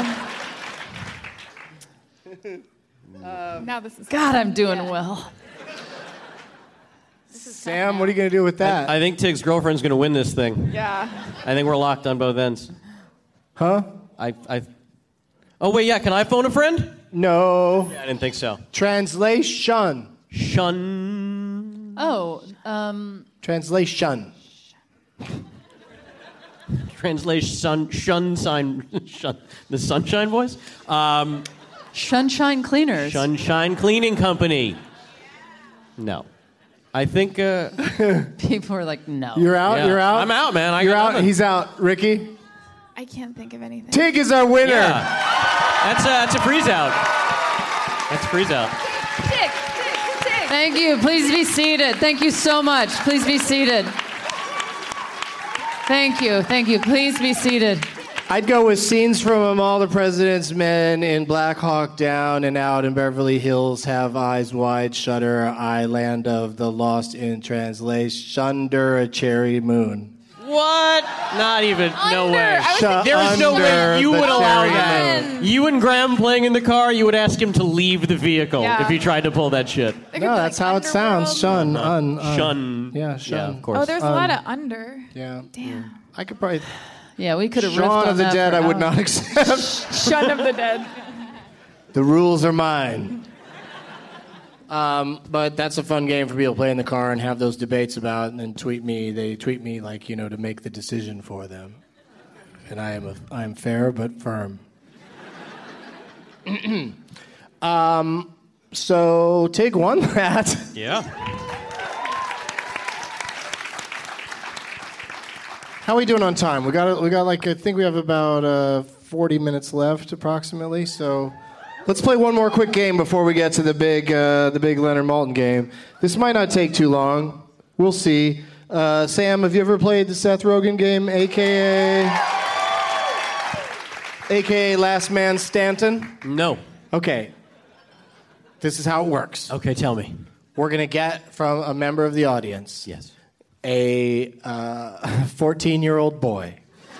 Now this is God, I'm doing well. Sam, what are you going to do with that? I think Tig's girlfriend's going to win this thing. Yeah. I think we're locked on both ends. Huh? Oh, wait, yeah, can I phone a friend? No. Yeah, I didn't think so. Translation. Shun. Oh, Translation. Translation, shun, the Sunshine Boys? Sunshine Cleaners. Sunshine Cleaning Company. No. I think... People are like, no. You're out? Yeah. You're out? I'm out, man. You're got out? nothing. He's out. Ricky? I can't think of anything. Tig is our winner. Yeah. That's a freeze out. That's a freeze out. Tick. Thank you. Please be seated. Thank you so much. Please be seated. Thank you. Please be seated. I'd go with Scenes from All the President's Men in Black Hawk Down and Out in Beverly Hills Have Eyes Wide, Shutter Island of the Lost in Translation, Under a Cherry Moon. What? Not even. No way. Shut There's no way under you the would allow cherry that. moon. You and Graham playing in the car, you would ask him to leave the vehicle Yeah. if he tried to pull that shit. No, that's how it sounds. Shun. Shun. Yeah, shun. Yeah, of course. Oh, there's a lot of under. Yeah. Damn. I could probably... Yeah, we could have riffed Shaun on of the that Dead for I would hours. not accept. Shun of the Dead. The rules are mine. But that's a fun game for people to play in the car and have those debates about, and then tweet me. They tweet me like, to make the decision for them. And I am fair but firm. So Tig won that. Yeah. How are we doing on time? We got like, I think we have about 40 minutes left approximately. So let's play one more quick game before we get to the big Leonard Maltin game. This might not take too long. We'll see. Sam, have you ever played the Seth Rogen game, aka Last Man Stanton? No. Okay. This is how it works. Okay, tell me. We're going to get from a member of the audience Yes. a 14-year-old boy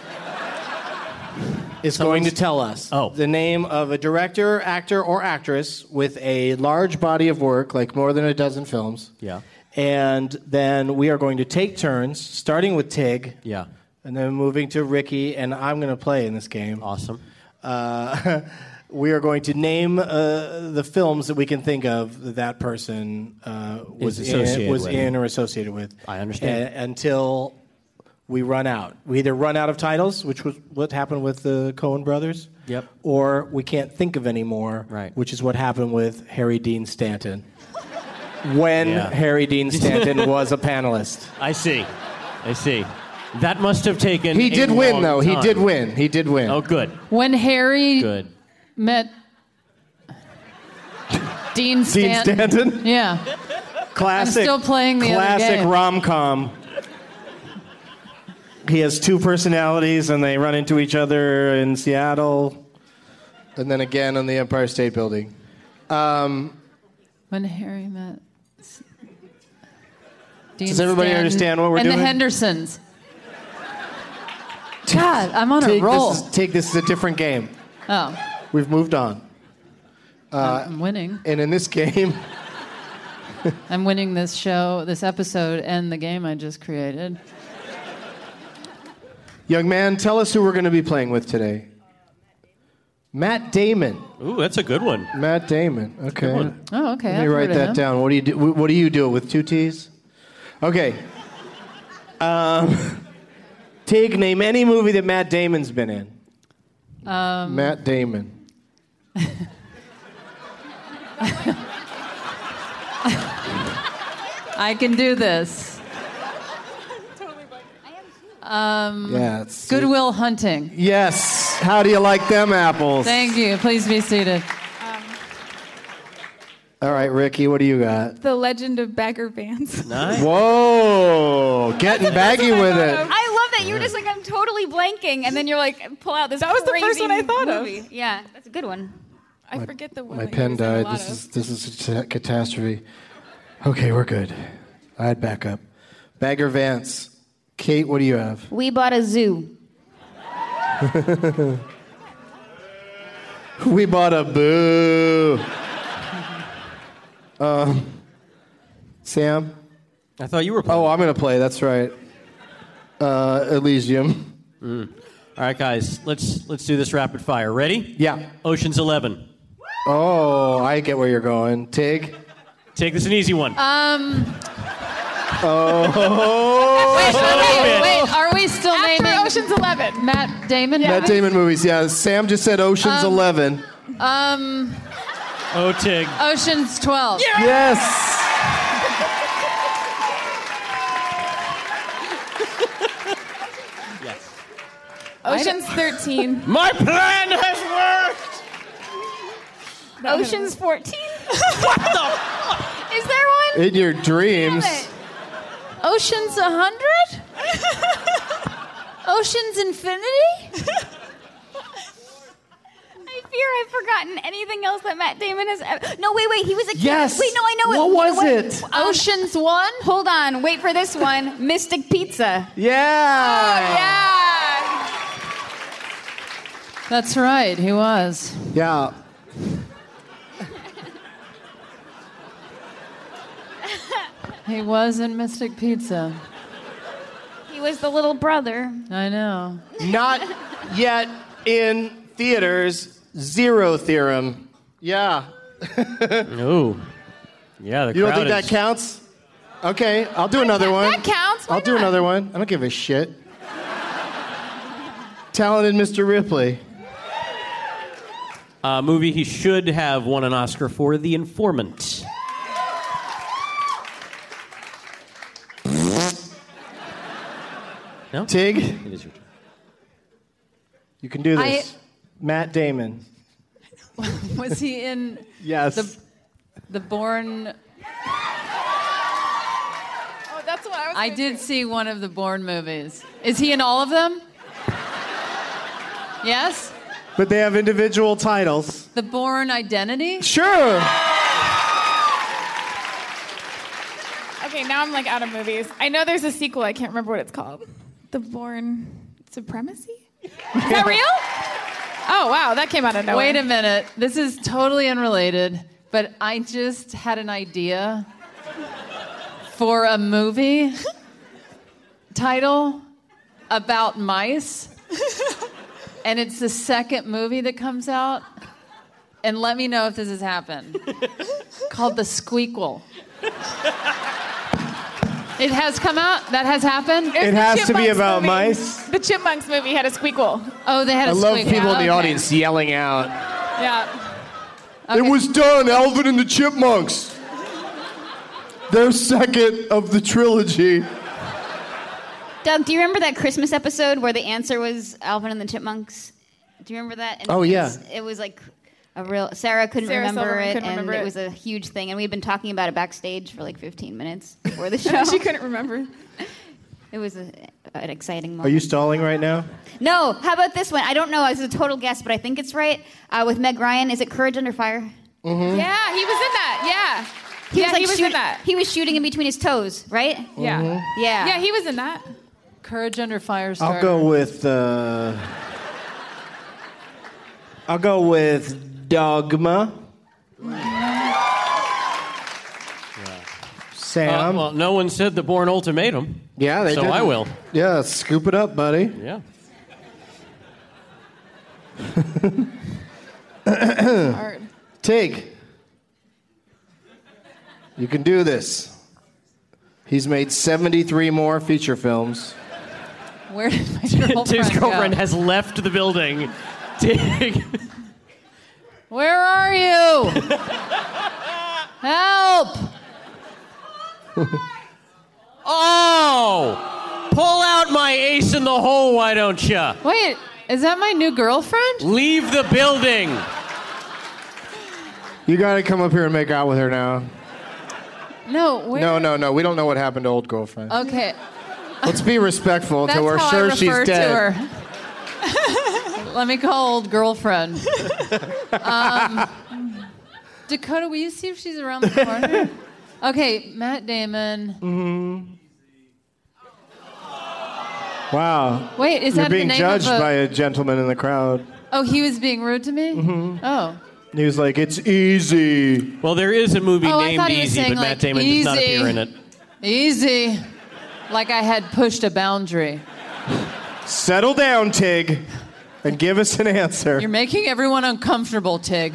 is going to tell us the name of a director, actor, or actress with a large body of work, like more than a dozen films. Yeah. And then we are going to take turns, starting with Tig. Yeah. And then moving to Ricky, and I'm going to play in this game. Awesome. We are going to name the films that we can think of that person was in or associated with. I understand. Until we run out. We either run out of titles, which was what happened with the Coen brothers. Yep. Or we can't think of any more, right. Which is what happened with Harry Dean Stanton. When Harry Dean Stanton was a panelist. I see. That must have taken He did a win, long though. time. He did win. Oh, good. When Harry Good. met Dean Stanton? Yeah. Classic. I'm still playing the other classic game. rom-com. He has two personalities, and they run into each other in Seattle. and then again on the Empire State Building. When Harry met Dean Does everybody Stanton understand what we're and doing? the Hendersons. God, I'm on a roll. This is a different game. Oh, We've moved on. I'm winning. And in this game, I'm winning this show, this episode, and the game I just created. young man, tell us who we're going to be playing with today. Matt Damon. Ooh, that's a good one. Matt Damon. Okay. Oh, okay. Let me write that down. What do you do? What do you do with 2 T's? Okay. Name any movie that Matt Damon's been in. Matt Damon. I can do this. Yeah. Goodwill Hunting. Yes. How do you like them apples? Thank you. Please be seated. All right, Ricky, what do you got? The Legend of Bagger Vance. Nice. Whoa, getting baggy with it. I love that. You were just like, I'm totally blanking. And then you're like, pull out this That was the first crazy one I thought of. movie. Yeah, that's a good one. I forget the one. My that he pen was in a died. lot This is a catastrophe. Okay, we're good. I had backup. Bagger Vance. Kate, what do you have? We bought a zoo. We bought a boo. Sam? I thought you were playing. Oh, I'm going to play. That's right. Elysium. All right, guys, let's do this rapid fire. Ready? Yeah. Ocean's 11. Oh, I get where you're going. Tig? Take this an easy one. Wait, are we still After naming Ocean's 11. Matt Damon? Matt Damon movies, yeah. Sam just said Ocean's 11. Oh, Tig. Ocean's 12. Yes. Yes. Ocean's 13. My plan has worked. Ocean's 14? What the? Is there one? In your dreams. Damn it. Ocean's 100? Ocean's Infinity? I fear I've forgotten anything else that Matt Damon has ever... No, wait, he was a kid. Yes. Wait, no, I know it. What was it? Ocean's 1? Hold on, wait for this one. Mystic Pizza. Yeah. Yeah. That's right, he was. Yeah. He was in Mystic Pizza. He was the little brother. I know. Not yet in theaters. Zero Theorem. Yeah. Oh. Yeah, the You don't crowd think that is- counts? Okay, I'll do another one. That counts. Why I'll do not? another one. I don't give a shit. Talented Mr. Ripley. Movie he should have won an Oscar for, The Informant. No? Tig, It is your turn. you can do this. Matt Damon. Was he in Yes. the Bourne? Oh, that's what I was I gonna did do. see one of the Bourne movies. Is he in all of them? Yes? But they have individual titles. The Bourne Identity? Sure. Okay, now I'm like out of movies. I know there's a sequel. I can't remember what it's called. The Bourne Supremacy? Is that real? Oh, wow. That came out of nowhere. Wait a minute. This is totally unrelated, but I just had an idea for a movie title about mice. And it's the second movie that comes out. And let me know if this has happened. Called The Squeakquel. It has come out? That has happened? It has to be Chipmunks about movie. mice. The Chipmunks movie had a squeakquel. Oh, they had a I love squeakquel. people in the Okay. audience yelling out. Yeah. It was done, Alvin and the Chipmunks. Their second of the trilogy. Doug, do you remember that Christmas episode where the answer was Alvin and the Chipmunks? Do you remember that? And Oh, yeah. It was like a real... Sarah couldn't Sarah remember Silverman it, couldn't and remember it it. was a huge thing. And we'd been talking about it backstage for like 15 minutes before the show. She couldn't remember. It was an exciting moment. Are you stalling right now? No. How about this one? I don't know. It's a total guess, but I think it's right. With Meg Ryan. Is it Courage Under Fire? Mm-hmm. Yeah, he was in that. Yeah. He was in that. He was shooting in between his toes, right? Yeah. Mm-hmm. Yeah. Yeah, he was in that. Courage Under Fire. I'll go with Dogma. Sam. Well, no one said the Bourne Ultimatum. Yeah, they so did. I will. Yeah, scoop it up, buddy. Yeah. Hard. Tig, you can do this. He's made 73 more feature films. Where did my girlfriend Tig's girlfriend go? has left the building. Tig. Where are you? Help! Oh! Pull out my ace in the hole, why don't you? Wait, is that my new girlfriend? Leave the building. You gotta come up here and make out with her now. No, where? No. We don't know what happened to old girlfriend. Okay. Let's be respectful That's till we're how sure I she's refer dead. to her. Let me call old girlfriend. Dakota, will you see if she's around the corner? Okay, Matt Damon. Mm-hmm. Wow. Wait, is You're that the being name judged of a... by a gentleman in the crowd. Oh, he was being rude to me? Mm-hmm. Oh. He was like, "It's easy." Well, there is a movie Oh, I named thought he was Easy, saying, but like, Matt Damon does not easy. appear in it. Easy. Like I had pushed a boundary. Settle down, Tig, and give us an answer. You're making everyone uncomfortable, Tig.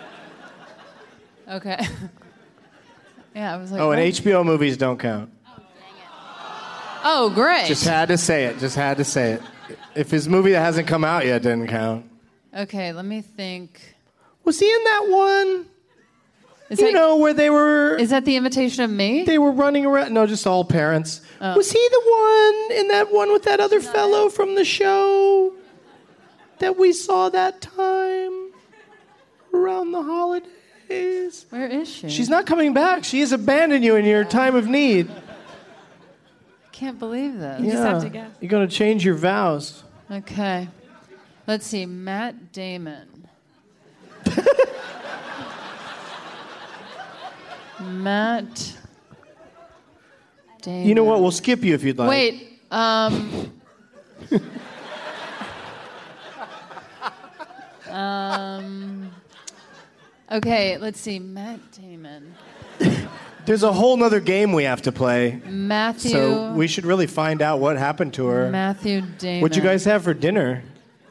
Okay. Yeah, I was like, Oh, and what? HBO movies don't count. Oh, great. Just had to say it. If his movie that hasn't come out yet didn't count. Okay, let me think. Was he in that one? Is You know, where they were... Is that The Imitation of Me? They were running around... No, just all parents. Oh. Was he the one in that one with that other fellow from the show that we saw that time around the holidays? Where is she? She's not coming back. She has abandoned you in your time of need. I can't believe this. You just have to guess. You're going to change your vows. Okay. Let's see. Matt Damon. Matt Damon. You know what? We'll skip you if you'd like. Wait. Okay, let's see. Matt Damon. There's a whole nother game we have to play. Matthew. So we should really find out what happened to her. Matthew Damon. What'd you guys have for dinner?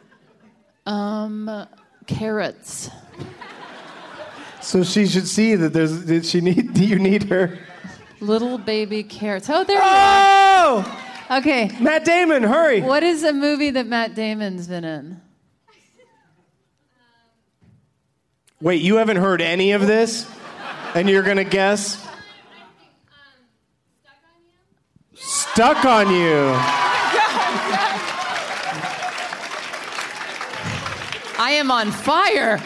Carrots. So she should see that you need her. Little baby carrots. Oh, there you Oh! are. Okay. Matt Damon, hurry. What is a movie that Matt Damon's been in? Wait, you haven't heard any of this? And you're going to guess? Stuck on You. I am on fire.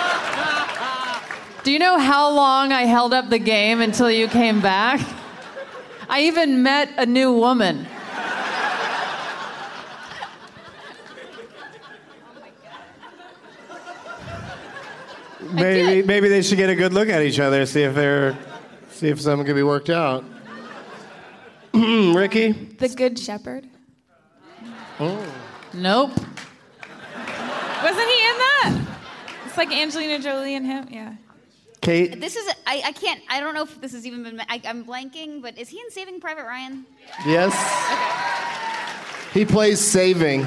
Do you know how long I held up the game until you came back? I even met a new woman. Maybe they should get a good look at each other, see if something can be worked out. Ricky? The Good Shepherd. Nope. Wasn't he in that? It's like Angelina Jolie and him. Yeah. Kate? This is I can't. I don't know if this has even been. I'm blanking, but is he in Saving Private Ryan? Yes. He plays Saving.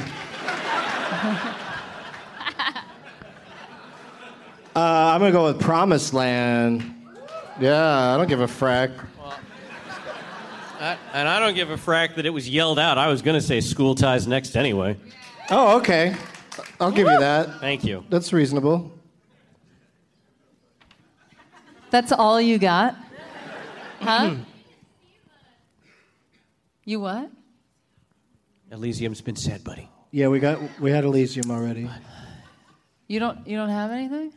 I'm going to go with Promised Land. Yeah, I don't give a frack. And I don't give a frack that it was yelled out. I was going to say School Ties next anyway. Oh, okay. I'll give you that. Thank you. That's reasonable. That's all you got? Huh? You what? Elysium's been said, buddy. Yeah, we had Elysium already. You don't have anything?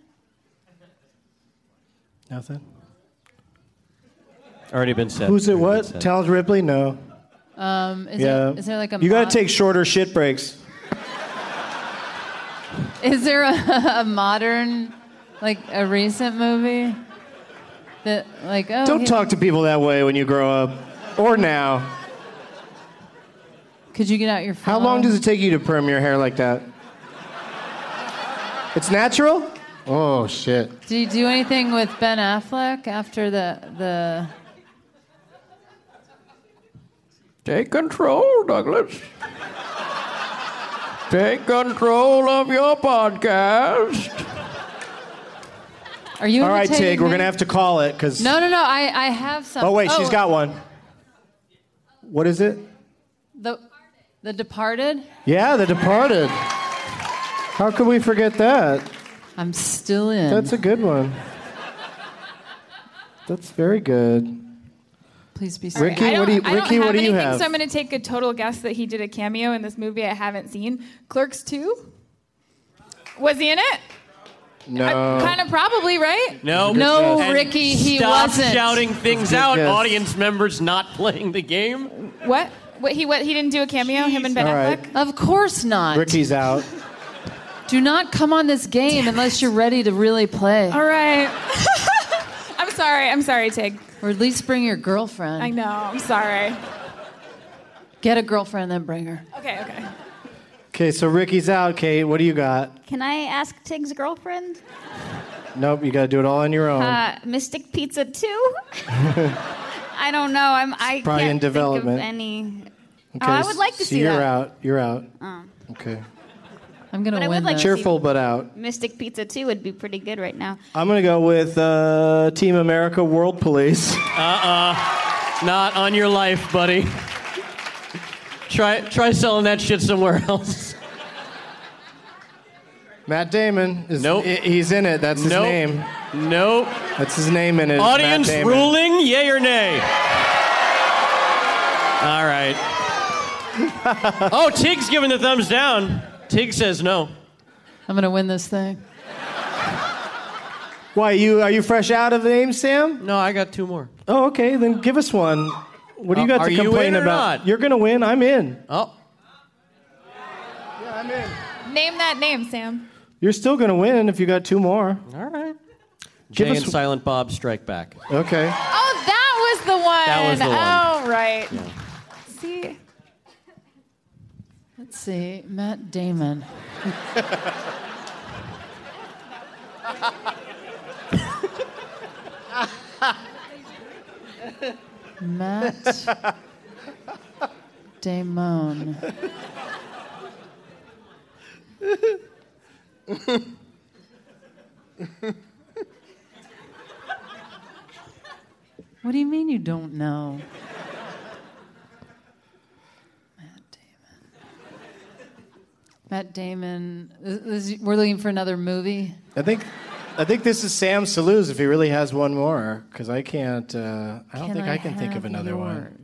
Nothing. Already been said. Who's it? Already What? been said. Talent Ripley? No. Is there like a You got to take shorter shit breaks. Is there a modern, like a recent movie that like? Oh, Don't talk to people that way when you grow up, or now. Could you get out your phone? How long does it take you to perm your hair like that? It's natural? Oh, shit. Did you do anything with Ben Affleck after the... Take control, Douglas. Take control of your podcast. Are you All right, imitating Tig, we're me? going to have to call it, because... No, I have some. Oh, wait, she's got one. What is it? The Departed? Yeah, The Departed. How could we forget that? I'm still in. That's a good one. That's very good. Please be All right, Ricky, what do you I don't have anything, have? So I'm going to take a total guess that he did a cameo in this movie I haven't seen. Clerks 2? Was he in it? No. Kind of probably, right? No, And Ricky, he stop wasn't. shouting things Good out. guess. Audience members not playing the game. What? He didn't do a cameo, him and Ben All Affleck? right. Of course not. Ricky's out. Do not come on this game unless you're ready to really play. All right. I'm sorry, Tig. Or at least bring your girlfriend. I know, I'm sorry. Get a girlfriend, then bring her. Okay. Okay, so Ricky's out. Kate, what do you got? Can I ask Tig's girlfriend? Nope, you got to do it all on your own. Mystic Pizza 2? I don't know. I probably can't in development. think of any. Okay, Oh, I would like to so see you're that. out. You're out. Oh. Okay. I'm going But I to would win like this. to- Cheerful but out. Mystic Pizza 2 would be pretty good right now. I'm going to go with Team America World Police. Not on your life, buddy. Try selling that shit somewhere else. Matt Damon. Nope. He's in it. That's his Nope. name. Nope. That's his name in it. Audience Matt Damon. ruling, yay or nay? All right. Oh, Tig's giving the thumbs down. Tig says no. I'm going to win this thing. Why, are you fresh out of the name, Sam? No, I got two more. Oh, okay. Then give us one. What do you got Are to you complain in or about? not? You're going to win. I'm in. Oh. Yeah, I'm in. Name that name, Sam. You're still going to win if you got two more. All right. Give Jay us- and Silent Bob Strike Back. Okay. Oh, that was the one. That was the one. Oh, right. See? Let's see. Matt Damon. Matt Damon. What do you mean you don't know? Matt Damon. We're looking for another movie. I think this is Sam Saluz if he really has one more, because I can't. I don't think I can think of another one.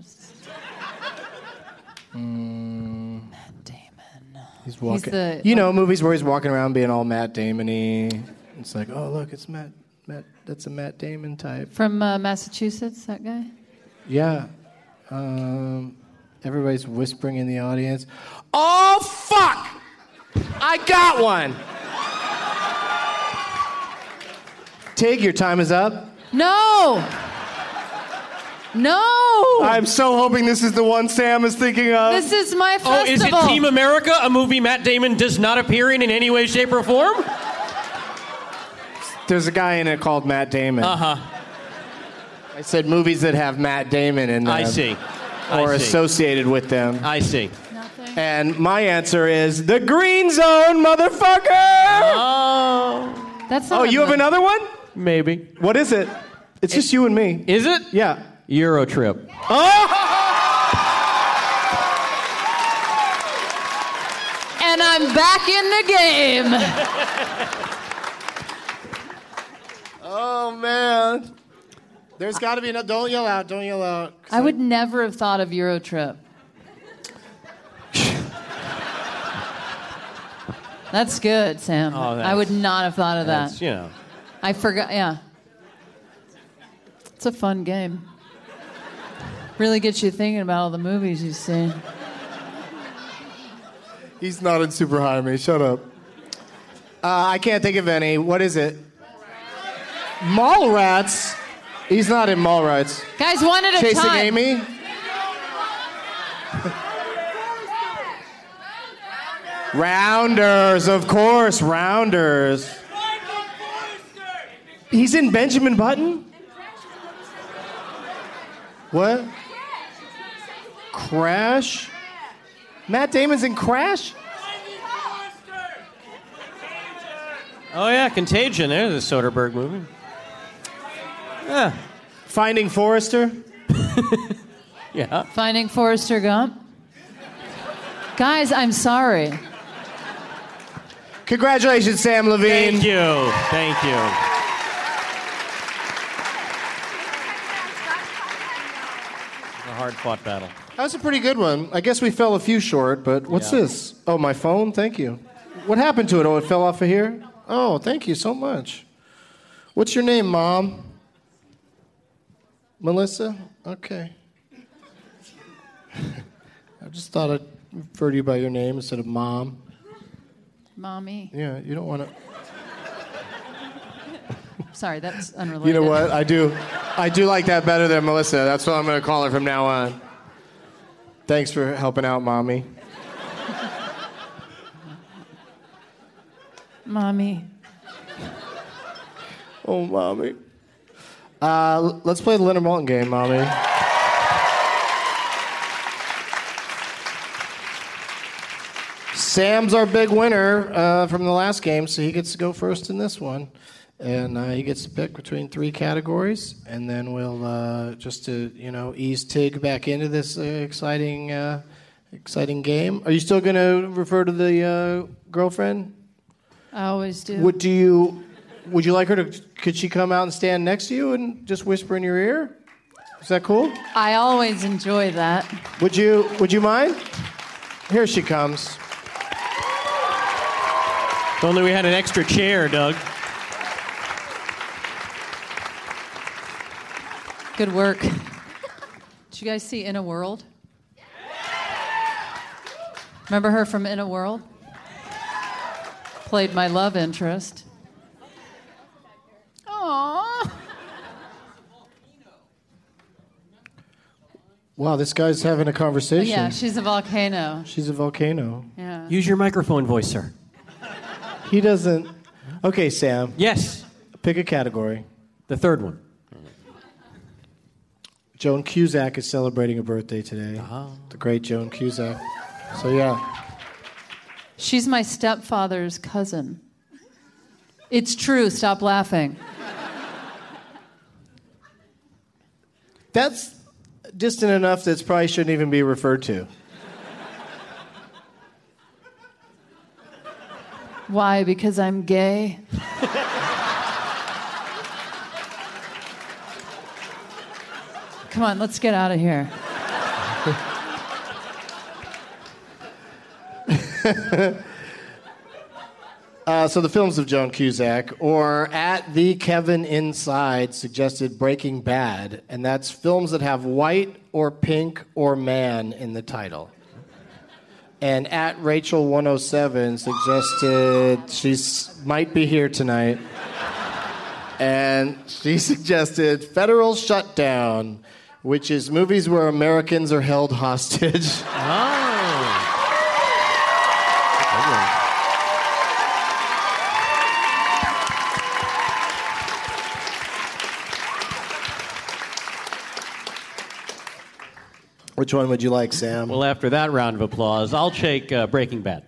Matt Damon. He's walking. the- you know, movies where he's walking around being all Matt Damon-y. It's like, oh look, it's Matt. That's a Matt Damon type. From Massachusetts, that guy? Yeah. Everybody's whispering in the audience. Oh fuck! I got one. Tig, your time is up. No! No! I'm so hoping this is the one Sam is thinking of. This is my Oh, is festival. it Team America, a movie Matt Damon does not appear in any way, shape, or form? There's a guy in it called Matt Damon. Uh-huh. I said movies that have Matt Damon in them. I see. Or I see. associated with them. I see. And my answer is The Green Zone, motherfucker! Oh. That's not Oh, you have another one? Maybe. What is it? It's just you and me. Is it? Yeah. Euro Trip. And I'm back in the game. Oh, man. There's got to be no... Don't yell out. Don't yell out. I would never have thought of Eurotrip. That's good, Sam. Oh, I would not have thought of that. That's, you know. I forgot, yeah. It's a fun game. Really gets you thinking about all the movies you've seen. He's nodding super high at me. Shut up. I can't think of any. What is it? Mallrats? He's not in Mallrats. Guys, one at a Chasing time. Amy? Rounders, of course, Rounders. He's in Benjamin Button? What? Crash? Matt Damon's in Crash? Oh, yeah, Contagion. There's a Soderbergh movie. Yeah. Finding Forrester? Yeah. Finding Forrester Gump. Guys, I'm sorry. Congratulations, Sam Levine. Thank you. Thank you. A hard-fought battle. That was a pretty good one. I guess we fell a few short, but what's this? Oh, my phone? Thank you. What happened to it? Oh, it fell off of here? Oh, thank you so much. What's your name, Mom? Melissa? Okay. I just thought I'd refer to you by your name instead of Mom. Mommy. Yeah, you don't want to... Sorry, that's unrelated. You know what? I do like that better than Melissa. That's what I'm going to call her from now on. Thanks for helping out, Mommy. Mommy. Oh, Mommy. Let's play the Leonard Maltin game, Mommy. Sam's our big winner from the last game, so he gets to go first in this one. And he gets to pick between 3 categories, and then we'll, just to, ease Tig back into this exciting game. Are you still going to refer to the girlfriend? I always do. Would you like her to, could she come out and stand next to you and just whisper in your ear? Is that cool? I always enjoy that. Would you mind? Here she comes. If only we had an extra chair, Doug. Good work. Did you guys see In a World? Remember her from In a World? Played my love interest. Aww. Wow, this guy's having a conversation. Yeah, she's a volcano. She's a volcano. Yeah. Use your microphone voice, sir. He doesn't... Okay, Sam. Yes. Pick a category. The third one. Joan Cusack is celebrating a birthday today. The great Joan Cusack. So, yeah. She's my stepfather's cousin. It's true. Stop laughing. That's distant enough that it probably shouldn't even be referred to. Why? Because I'm gay? Come on, let's get out of here. So the films of Joan Cusack, or at the Kevin Inside suggested Breaking Bad, and that's films that have white or pink or man in the title. And at Rachel107 suggested might be here tonight, and she suggested Federal Shutdown, which is movies where Americans are held hostage. Which one would you like, Sam? Well, after that round of applause, I'll take Breaking Bad.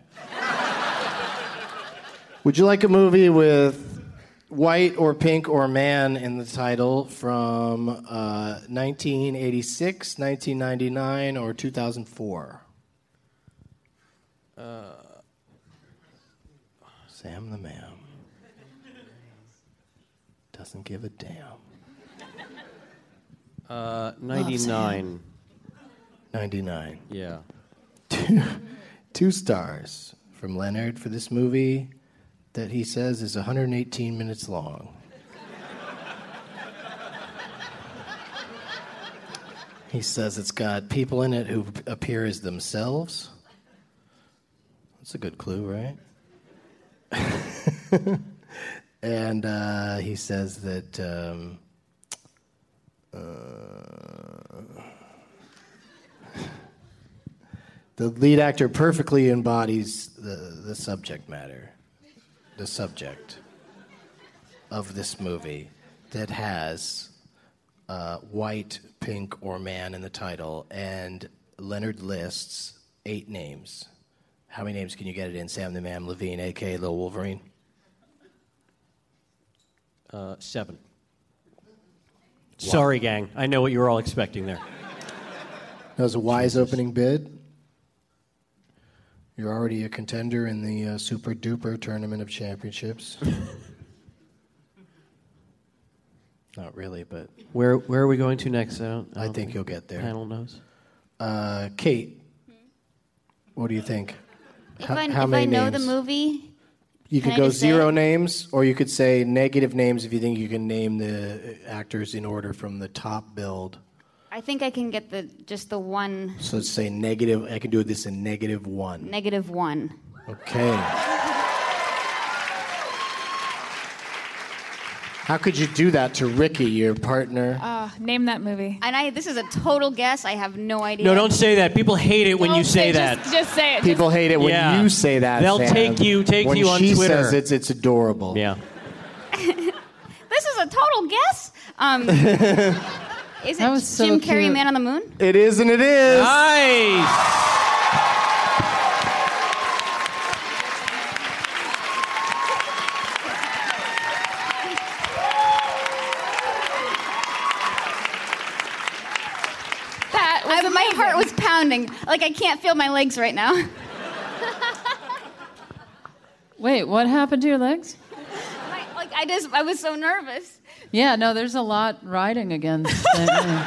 Would you like a movie with white or pink or man in the title from 1986, 1999, or 2004? Sam the man doesn't give a damn. 99. 99. Yeah. 2 stars from Leonard for this movie that he says is 118 minutes long. He says it's got people in it who appear as themselves. That's a good clue, right? And he says that the lead actor perfectly embodies the subject matter, the subject of this movie that has white, pink, or man in the title, and Leonard lists 8 names. How many names can you get it in? Sam the Man Levine, a.k.a. Lil Wolverine? 7. Sorry, gang. I know what you were all expecting there. That was a wise opening bid. You're already a contender in the Super Duper Tournament of Championships. Not really, but... Where are we going to next? I think you'll get there. Panel knows. Kate, what do you think? If I know the movie... You could go 0 names, or you could say negative names if you think you can name the actors in order from the top build. I think I can get just the one. So let's say negative. I can do this in -1. -1. Okay. How could you do that to Ricky, your partner? Name that movie. And this is a total guess. I have no idea. No, don't say that. People hate it when you say that. Just say it. People hate it when you say that. They'll Sam. take you when you on she Twitter. says it's adorable. Yeah. This is a total guess. Is it so Jim Carrey, cute. Man on the Moon? It is, and it is. Nice. My heart was pounding. Like, I can't feel my legs right now. Wait, what happened to your legs? I was so nervous. Yeah, no, there's a lot riding against it.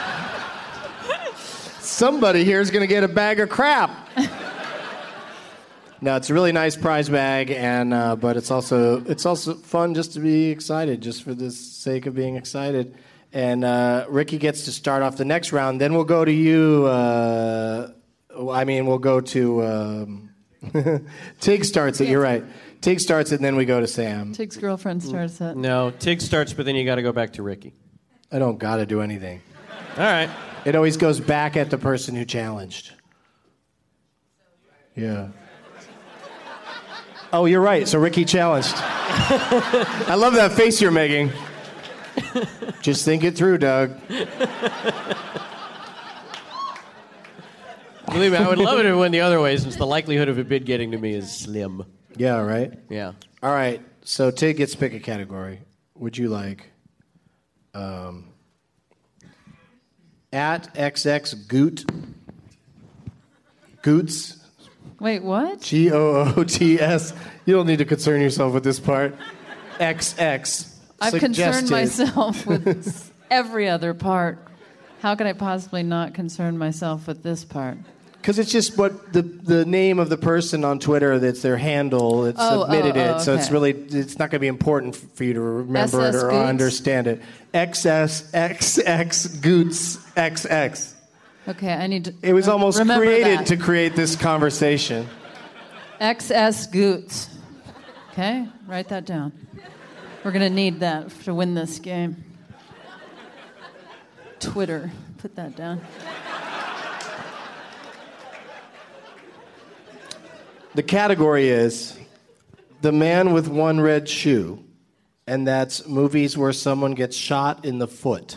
Somebody here is going to get a bag of crap. No, it's a really nice prize bag, and but it's also fun just to be excited, just for the sake of being excited. And Ricky gets to start off the next round. Then we'll go to you. We'll go to Tig starts it. You're right. Tig starts it, and then we go to Sam. Tig's girlfriend starts it. No, Tig starts, but then you got to go back to Ricky. I don't got to do anything. All right. It always goes back at the person who challenged. Yeah. Oh, you're right. So Ricky challenged. I love that face you're making. Just think it through, Doug. Believe me, I would love it if it went the other way, since the likelihood of a bid getting to me is slim. Yeah, right? Yeah. All right, so Tig gets to pick a category. Would you like at XX Goot? Goots? Wait, what? Goots. You don't need to concern yourself with this part. XX. I've concerned myself with every other part. How could I possibly not concern myself with this part? Because it's just what the name of the person on Twitter, that's their handle, it's submitted it. So it's not going to be important for you to remember it or understand it. XSXX Goots XX. Okay, I need to. It was almost created that. to create this conversation. XS Goots. Okay, write that down. We're going to need that to win this game. Twitter. Put that down. The category is The Man with One Red Shoe, and that's movies where someone gets shot in the foot.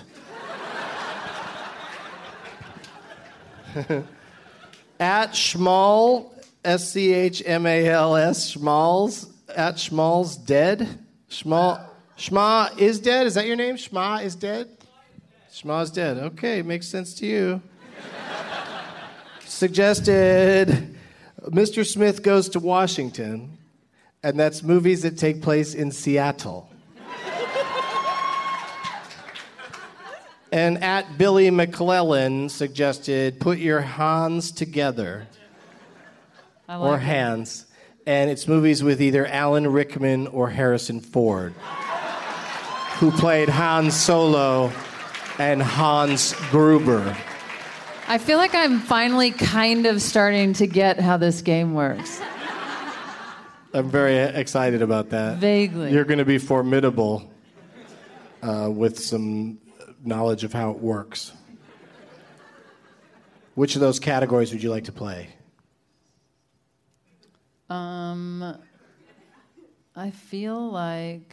At Schmal, SCHMALS, Schmal's, at Schmal's Dead. Schma is dead? Is that your name? Schma is dead? Schma is dead. Okay, makes sense to you. Suggested Mr. Smith Goes to Washington, and that's movies that take place in Seattle. And at Billy McClellan suggested Put Your Hands Together. Or Hands. And it's movies with either Alan Rickman or Harrison Ford, who played Han Solo and Hans Gruber. I feel like I'm finally kind of starting to get how this game works. I'm very excited about that. Vaguely. You're going to be formidable with some knowledge of how it works. Which of those categories would you like to play? I feel like...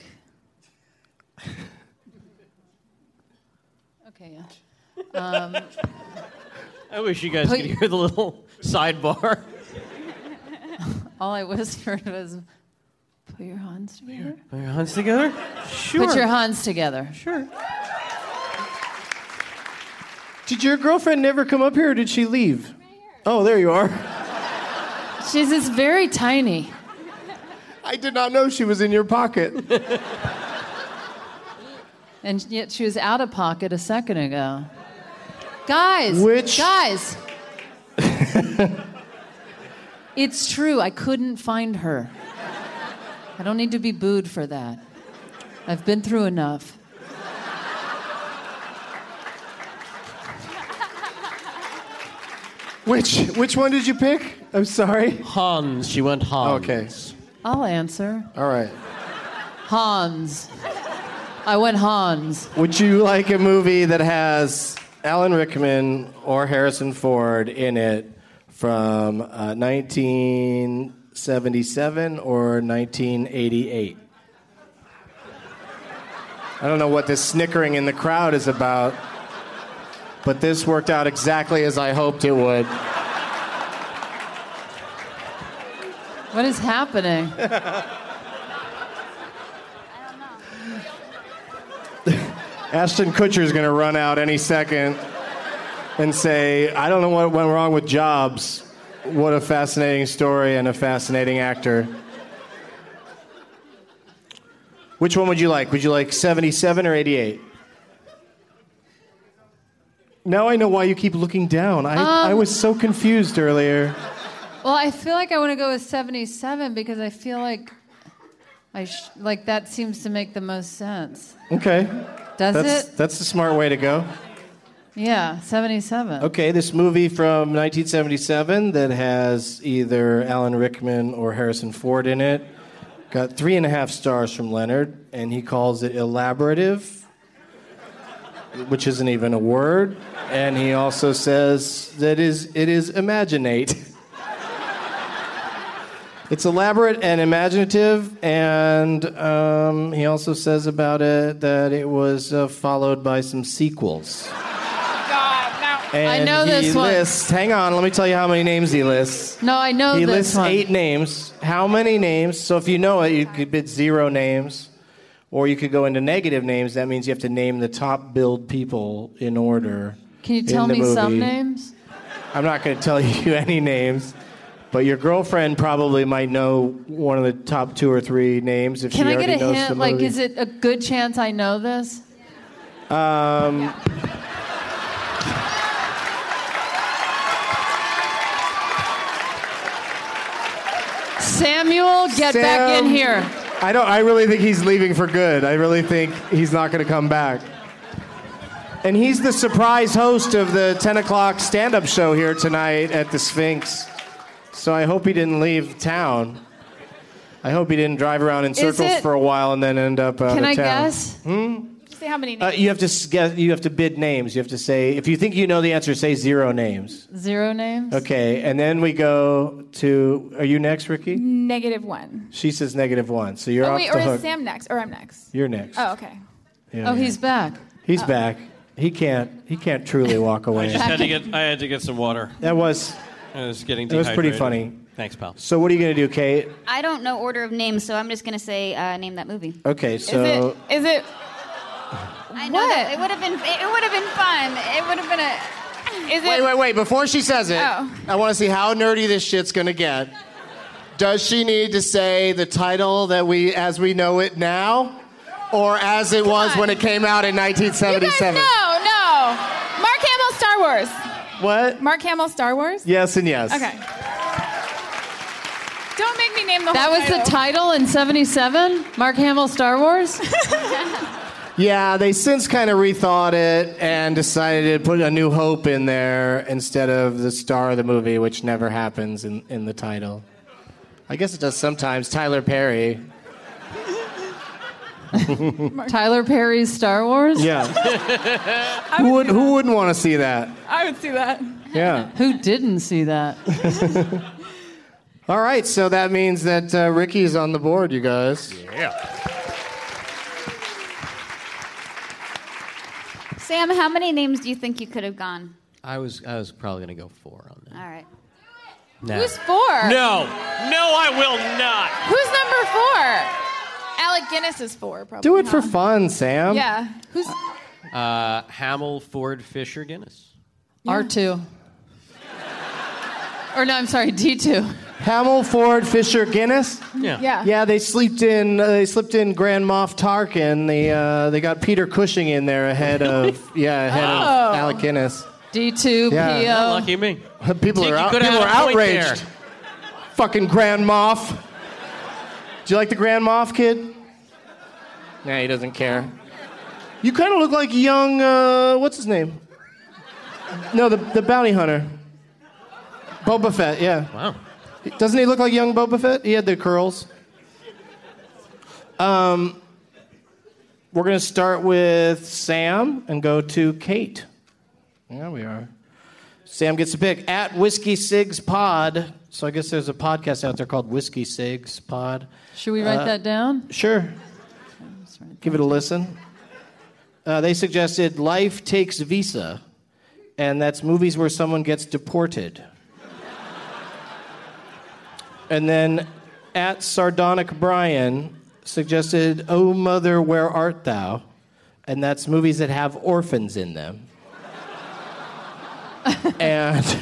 Okay, yeah. I wish you guys could hear the little sidebar. All I whispered was, put your hands together. Put your hands together? Sure. Put your hands together. Sure. Did your girlfriend never come up here, or did she leave? Oh, there you are. She's just very tiny. I did not know she was in your pocket. And yet she was out of pocket a second ago. Guys. Guys. It's true. I couldn't find her. I don't need to be booed for that. I've been through enough. Which one did you pick? I'm sorry. Hans. She went Hans. Okay. I'll answer. All right. Hans. I went Hans. Would you like a movie that has Alan Rickman or Harrison Ford in it from 1977 or 1988? I don't know what this snickering in the crowd is about, but this worked out exactly as I hoped it would. What is happening? Ashton Kutcher's going to run out any second and say, I don't know what went wrong with Jobs. What a fascinating story and a fascinating actor. Which one would you like? Would you like 77 or 88? Now I know why you keep looking down. I was so confused earlier. Well, I feel like I want to go with 77 because I feel like that seems to make the most sense. Okay. Does it? That's the smart way to go. Yeah, 77. Okay, this movie from 1977 that has either Alan Rickman or Harrison Ford in it got 3.5 stars from Leonard, and he calls it elaborative, which isn't even a word, and he also says that it is imaginate. It's elaborate and imaginative, and he also says about it that it was followed by some sequels. And I know this one. Hang on, let me tell you how many names he lists. No, I know he this one. He lists 8 names. How many names? So if you know it, you could bid 0 names. Or you could go into negative names. That means you have to name the top billed people in order. Can you tell me some names? I'm not going to tell you any names. But your girlfriend probably might know one of the top 2 or 3 names if Can she I already get a knows hint? the Like, movie. is it a good chance I know this? Samuel, get back in here. I really think he's leaving for good. I really think he's not going to come back. And he's the surprise host of the 10 o'clock stand-up show here tonight at the Sphinx. So I hope he didn't leave town. I hope he didn't drive around in circles for a while and then end up out of town. Can I guess? Just say how many names. You have to guess. You have to bid names. You have to say, if you think you know the answer, say 0 names. 0 names? Okay, and then we go to. Are you next, Ricky? -1. She says -1, so you're off wait, the or hook. is Sam next? Or I'm next? You're next. Oh, okay. Yeah, Oh, he's back. He's back. He can't truly walk away. I had to get some water. I was getting dehydrated. It was pretty funny. Thanks, pal. So what are you going to do, Kate? I don't know order of names, so I'm just going to say name that movie. Okay, so Is it? I know that it would have been fun. It would have been a. Is it? wait. Before she says it, Oh. I want to see how nerdy this shit's going to get. Does she need to say the title that as we know it now, or as it was when it came out in 1977? You guys, no. Mark Hamill, Star Wars. What? Mark Hamill, Star Wars. Yes and yes. Okay. Don't make me name the That whole was the title in 77? Mark Hamill, Star Wars? Yeah, they since kind of rethought it and decided to put A New Hope in there instead of the star of the movie, which never happens in the title. I guess it does sometimes. Tyler Perry. Tyler Perry's Star Wars? Yeah. Who wouldn't want to see that? I would see that. Yeah. Who didn't see that? All right, so that means that Ricky's on the board, you guys. Yeah. Sam, how many names do you think you could have gone? I was probably going to go 4 on that. All right. No. Who's 4? No, I will not. Who's number 4? Alec Guinness is 4, probably. Do it for fun, Sam. Yeah. Who's Hamill, Ford, Fisher, Guinness. R2. Or no, I'm sorry, D2. Hamill, Ford, Fisher, Guinness. Yeah. Yeah, they slipped in Grand Moff Tarkin. They got Peter Cushing in there ahead of of Alec Guinness. D2, Yeah. PO. Lucky me. People are could have had a point outraged. there. Fucking Grand Moff. Do you like the Grand Moff, kid? Nah, he doesn't care. You kind of look like young. What's his name? No, the bounty hunter. Boba Fett. Yeah. Wow. Doesn't he look like young Boba Fett? He had the curls. We're going to start with Sam and go to Kate. There we are. Sam gets a pick. At Whiskey Sigs Pod. So I guess there's a podcast out there called Whiskey Sigs Pod. Should we write that down? Sure. Give it a listen. They suggested Life Takes Visa, and that's movies where someone gets deported. And then at Sardonic Brian suggested Oh Mother, Where Art Thou? And that's movies that have orphans in them. And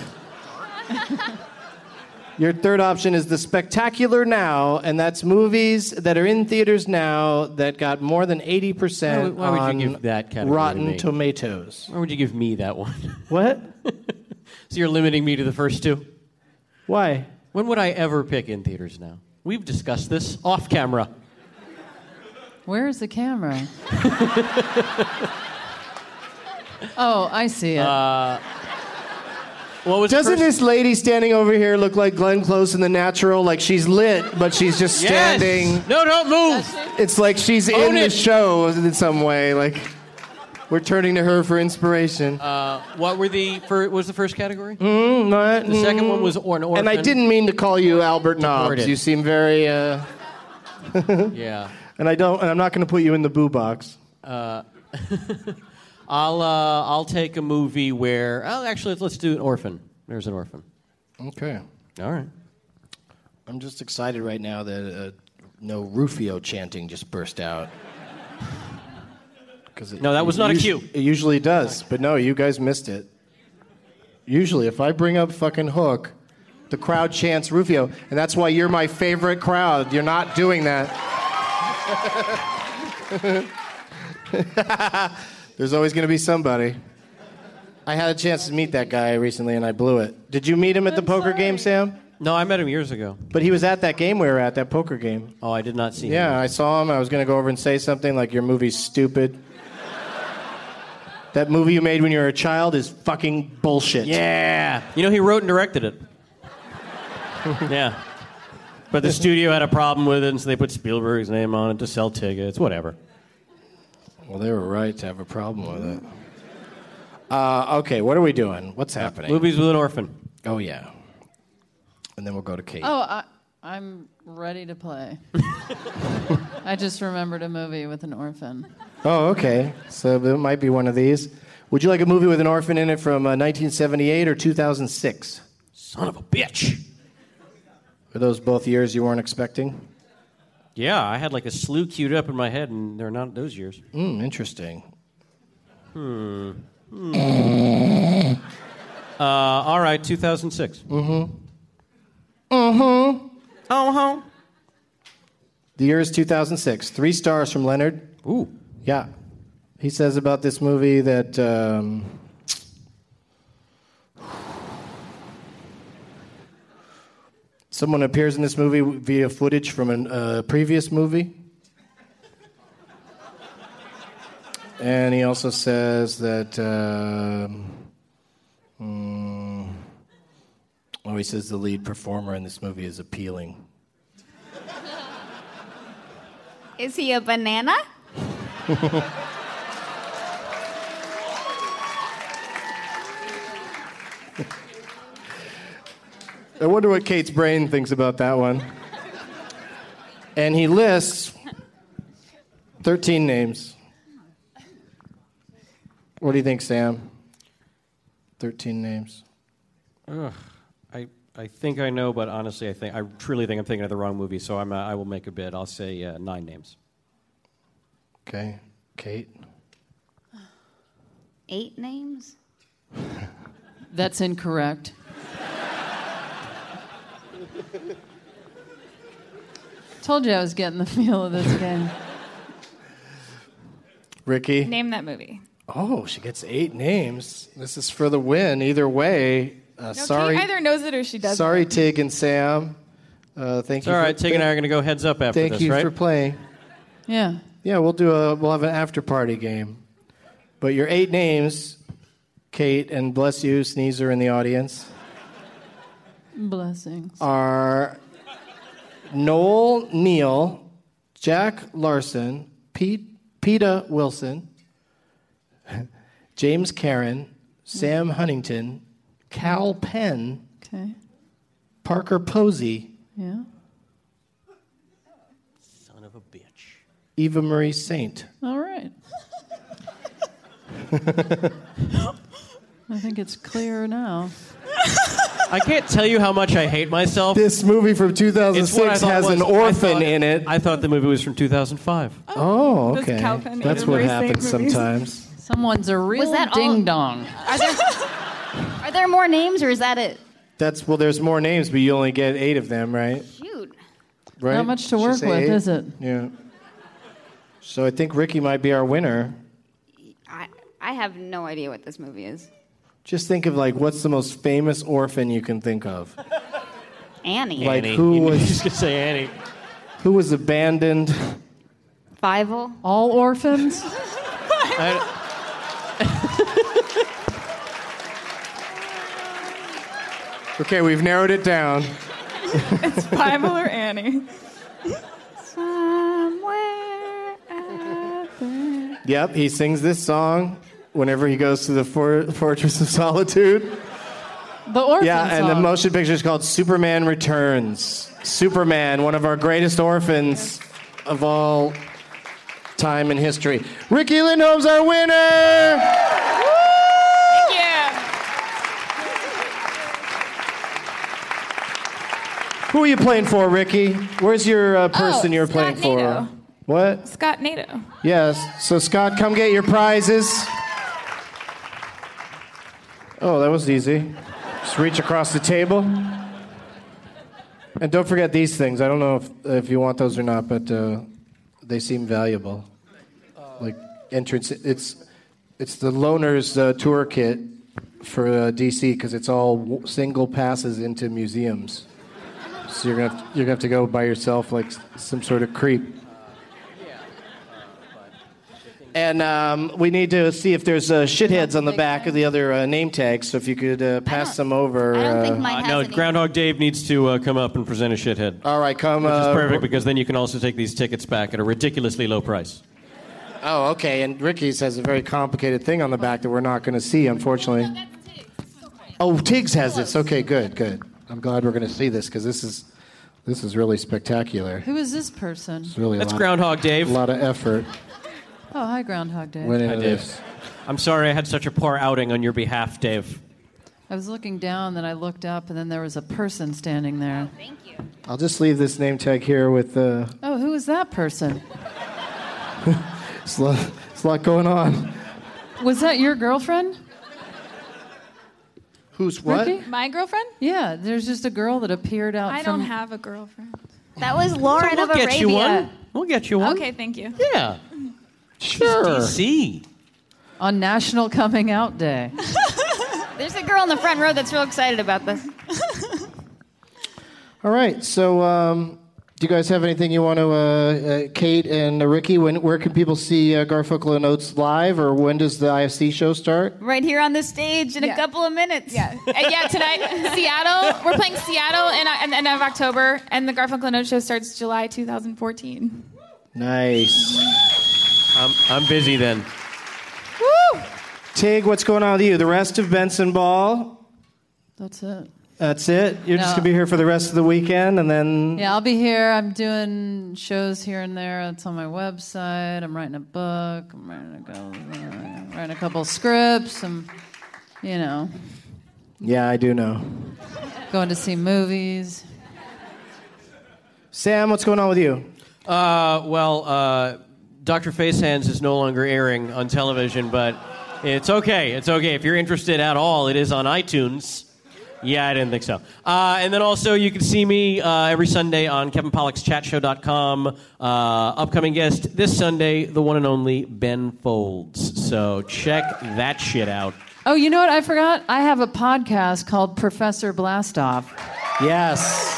your third option is The Spectacular Now, and that's movies that are in theaters now that got more than 80% Why would on you give that category to Rotten me? Tomatoes. Why would you give me that one? What? So you're limiting me to the first 2? Why? When would I ever pick in theaters now? We've discussed this off camera. Where is the camera? Oh, I see it. What was Doesn't this lady standing over here look like Glenn Close in The Natural? Like she's lit, but she's just standing. Yes! No, don't move. It's like she's in the show in some way. Like we're turning to her for inspiration. What was the first category? The second one was an orphan. And I didn't mean to call you Albert Nobbs. Deported. You seem very. Yeah. And I'm not going to put you in the boo box. I'll take a movie where. Oh, actually, let's do an orphan. There's an orphan. Okay. All right. I'm just excited right now that no Rufio chanting just burst out. No, that was not a cue. It usually does, but no, you guys missed it. Usually, if I bring up fucking Hook, the crowd chants Rufio, and that's why you're my favorite crowd. You're not doing that. There's always going to be somebody. I had a chance to meet that guy recently, and I blew it. Did you meet him at the poker game, Sam? No, I met him years ago. But he was at that game we were at, that poker game. Oh, I did not see him. Yeah, I saw him. I was going to go over and say something like, your movie's stupid. That movie you made when you were a child is fucking bullshit. Yeah. You know, he wrote and directed it. Yeah. But the studio had a problem with it, and so they put Spielberg's name on it to sell tickets, whatever. Well, they were right to have a problem with it. Okay, what are we doing? What's happening? Movies with an orphan. Oh, yeah. And then we'll go to Kate. Oh, I'm ready to play. I just remembered a movie with an orphan. Oh, okay. So it might be one of these. Would you like a movie with an orphan in it from 1978 or 2006? Son of a bitch. Are those both years you weren't expecting? Yeah, I had like a slew queued up in my head, and they're not those years. Interesting. All right, 2006. Mm-hmm. Oh, The year is 2006. 3 stars from Leonard. Ooh. Yeah. He says about this movie that someone appears in this movie via footage from a previous movie. And he also says that. He says the lead performer in this movie is appealing. Is he a banana? I wonder what Kate's brain thinks about that one. And he lists 13 names. What do you think, Sam? 13 names. I think I know, but honestly, I truly think I'm thinking of the wrong movie. So I will make a bid. I'll say 9 names. Okay, Kate. 8 names? That's incorrect. Told you I was getting the feel of this game. Ricky. Name that movie. Oh, she gets 8 names. This is for the win. Either way. No, Sorry. Kate either knows it or she doesn't. Sorry, Tig and Sam. Thank you. All right, Tig and I are going to go heads up after this, right? Thank you for playing. Yeah. Yeah, we'll have an after party game. But your 8 names, Kate, and bless you, Sneezer in the audience, Blessings. are Noel Neal, Jack Larson, Peta Wilson, James Karen, Sam Huntington, Cal Penn, Okay. Parker Posey, Yeah. Son of a bitch. Eva Marie Saint. All right. I think it's clear now. I can't tell you how much I hate myself. This movie from 2006 has an orphan in it. I thought the movie was from 2005. Oh, Does okay. Cal Penn That's either what Marie happens Saint movies? sometimes. Someone's a real that all- ding-dong. Are there more names, or is that it? There's more names, but you only get 8 of them, right? Shoot. Right? Not much to Should work say with, 8? is it? Yeah. So I think Ricky might be our winner. I have no idea what this movie is. Just think of what's the most famous orphan you can think of? Annie. Like Annie. who You was just gonna say Annie. who was abandoned? Fievel. All orphans? Okay, we've narrowed it down. It's Bible or Annie. Somewhere out there. Yep, he sings this song whenever he goes to the Fortress of Solitude. The orphan Yeah, and the song. motion picture is called Superman Returns. Superman, one of our greatest orphans of all time in history. Ricky Lindholm's our winner! Yeah. Who are you playing for, Ricky? Where's your person you're playing Scott for? Nato. What? Scott Nato. Yes. So, Scott, come get your prizes. Oh, that was easy. Just reach across the table. And don't forget these things. I don't know if you want those or not, but they seem valuable. Like entrance. It's the Loner's tour kit for DC because it's all single passes into museums. So you're gonna have to go by yourself like some sort of creep. And we need to see if there's shitheads on the back of the other name tags. So if you could pass them over. I don't think mine has No, any. Groundhog Dave needs to come up and present a shithead. All right, come. Which is perfect because then you can also take these tickets back at a ridiculously low price. Oh, okay. And Ricky's has a very complicated thing on the back that we're not going to see, unfortunately. Oh, Tiggs has this. Okay, good. I'm glad we're going to see this because this is really spectacular. Who is this person? It's really That's Groundhog Dave. A lot of effort Oh, hi, Groundhog Day. went into Hi, Dave. this. I'm sorry I had such a poor outing on your behalf, Dave. I was looking down, then I looked up, and then there was a person standing there. Thank you. I'll just leave this name tag here with Oh, who is that person? it's a lot going on. Was that your girlfriend? Who's what? Ricky? My girlfriend? Yeah, there's just a girl that appeared out I from... don't have a girlfriend. That was Lauren We'll of get you Arabia. one. We'll get you one. Okay, thank you. Yeah. Sure. DC. On National Coming Out Day. There's a girl in the front row that's real excited about this. All right. So, Do you guys have anything you want to, Kate and Ricky, where can people see Garfunkel and Oates live, or when does the IFC show start? Right here on the stage in a couple of minutes. Yeah, tonight, Seattle. We're playing Seattle in the end of October, and the Garfunkel and Oates show starts July 2014. Nice. I'm busy then. Woo! Tig, what's going on with you? The rest of Benson Ball? That's it. That's it? You're just No. going to be here for the rest of the weekend, and then... Yeah, I'll be here. I'm doing shows here and there. It's on my website. I'm writing a book. I'm writing a couple scripts. I'm, Yeah, I do know. going to see movies. Sam, what's going on with you? Dr. Facehands is no longer airing on television, but it's okay. It's okay. If you're interested at all, it is on iTunes. Yeah, I didn't think so. And then also you can see me every Sunday on KevinPollocksChatShow.com. Upcoming guest this Sunday, the one and only Ben Folds. So check that shit out. Oh, you know what? I forgot. I have a podcast called Professor Blastoff. Yes.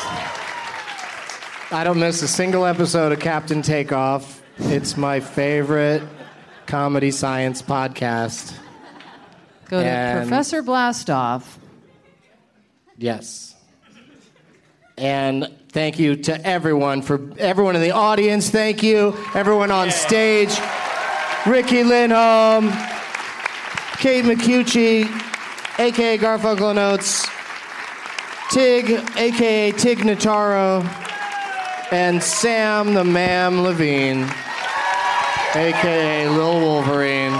I don't miss a single episode of Captain Takeoff. It's my favorite comedy science podcast. Go to Professor Blastoff. Yes. And thank you to everyone in the audience. Thank you. Everyone on stage. Ricky Lindholm, Kate McCucci, a.k.a. Garfunkel and Oates, Tig, a.k.a. Tig Notaro, and Sam the Mam Levine, a.k.a. Lil Wolverine.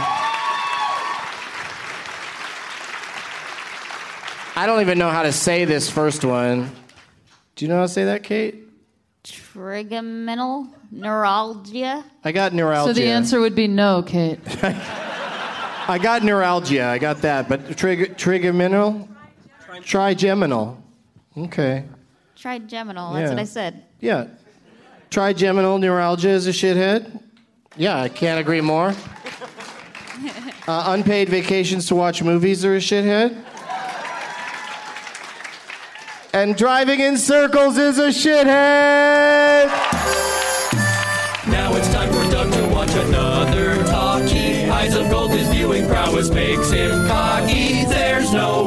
I don't even know how to say this first one. Do you know how to say that, Kate? Trigeminal neuralgia. I got neuralgia. So the answer would be no, Kate. I got neuralgia. I got that. But trigeminal? Trigeminal. Okay. Trigeminal. That's what I said. Yeah. Trigeminal neuralgia is a shithead. Yeah, I can't agree more. Unpaid vacations to watch movies are a shithead. And driving in circles is a shithead. Now it's time for Doug to watch another talkie. Eyes of gold, his viewing prowess makes him cocky. There's no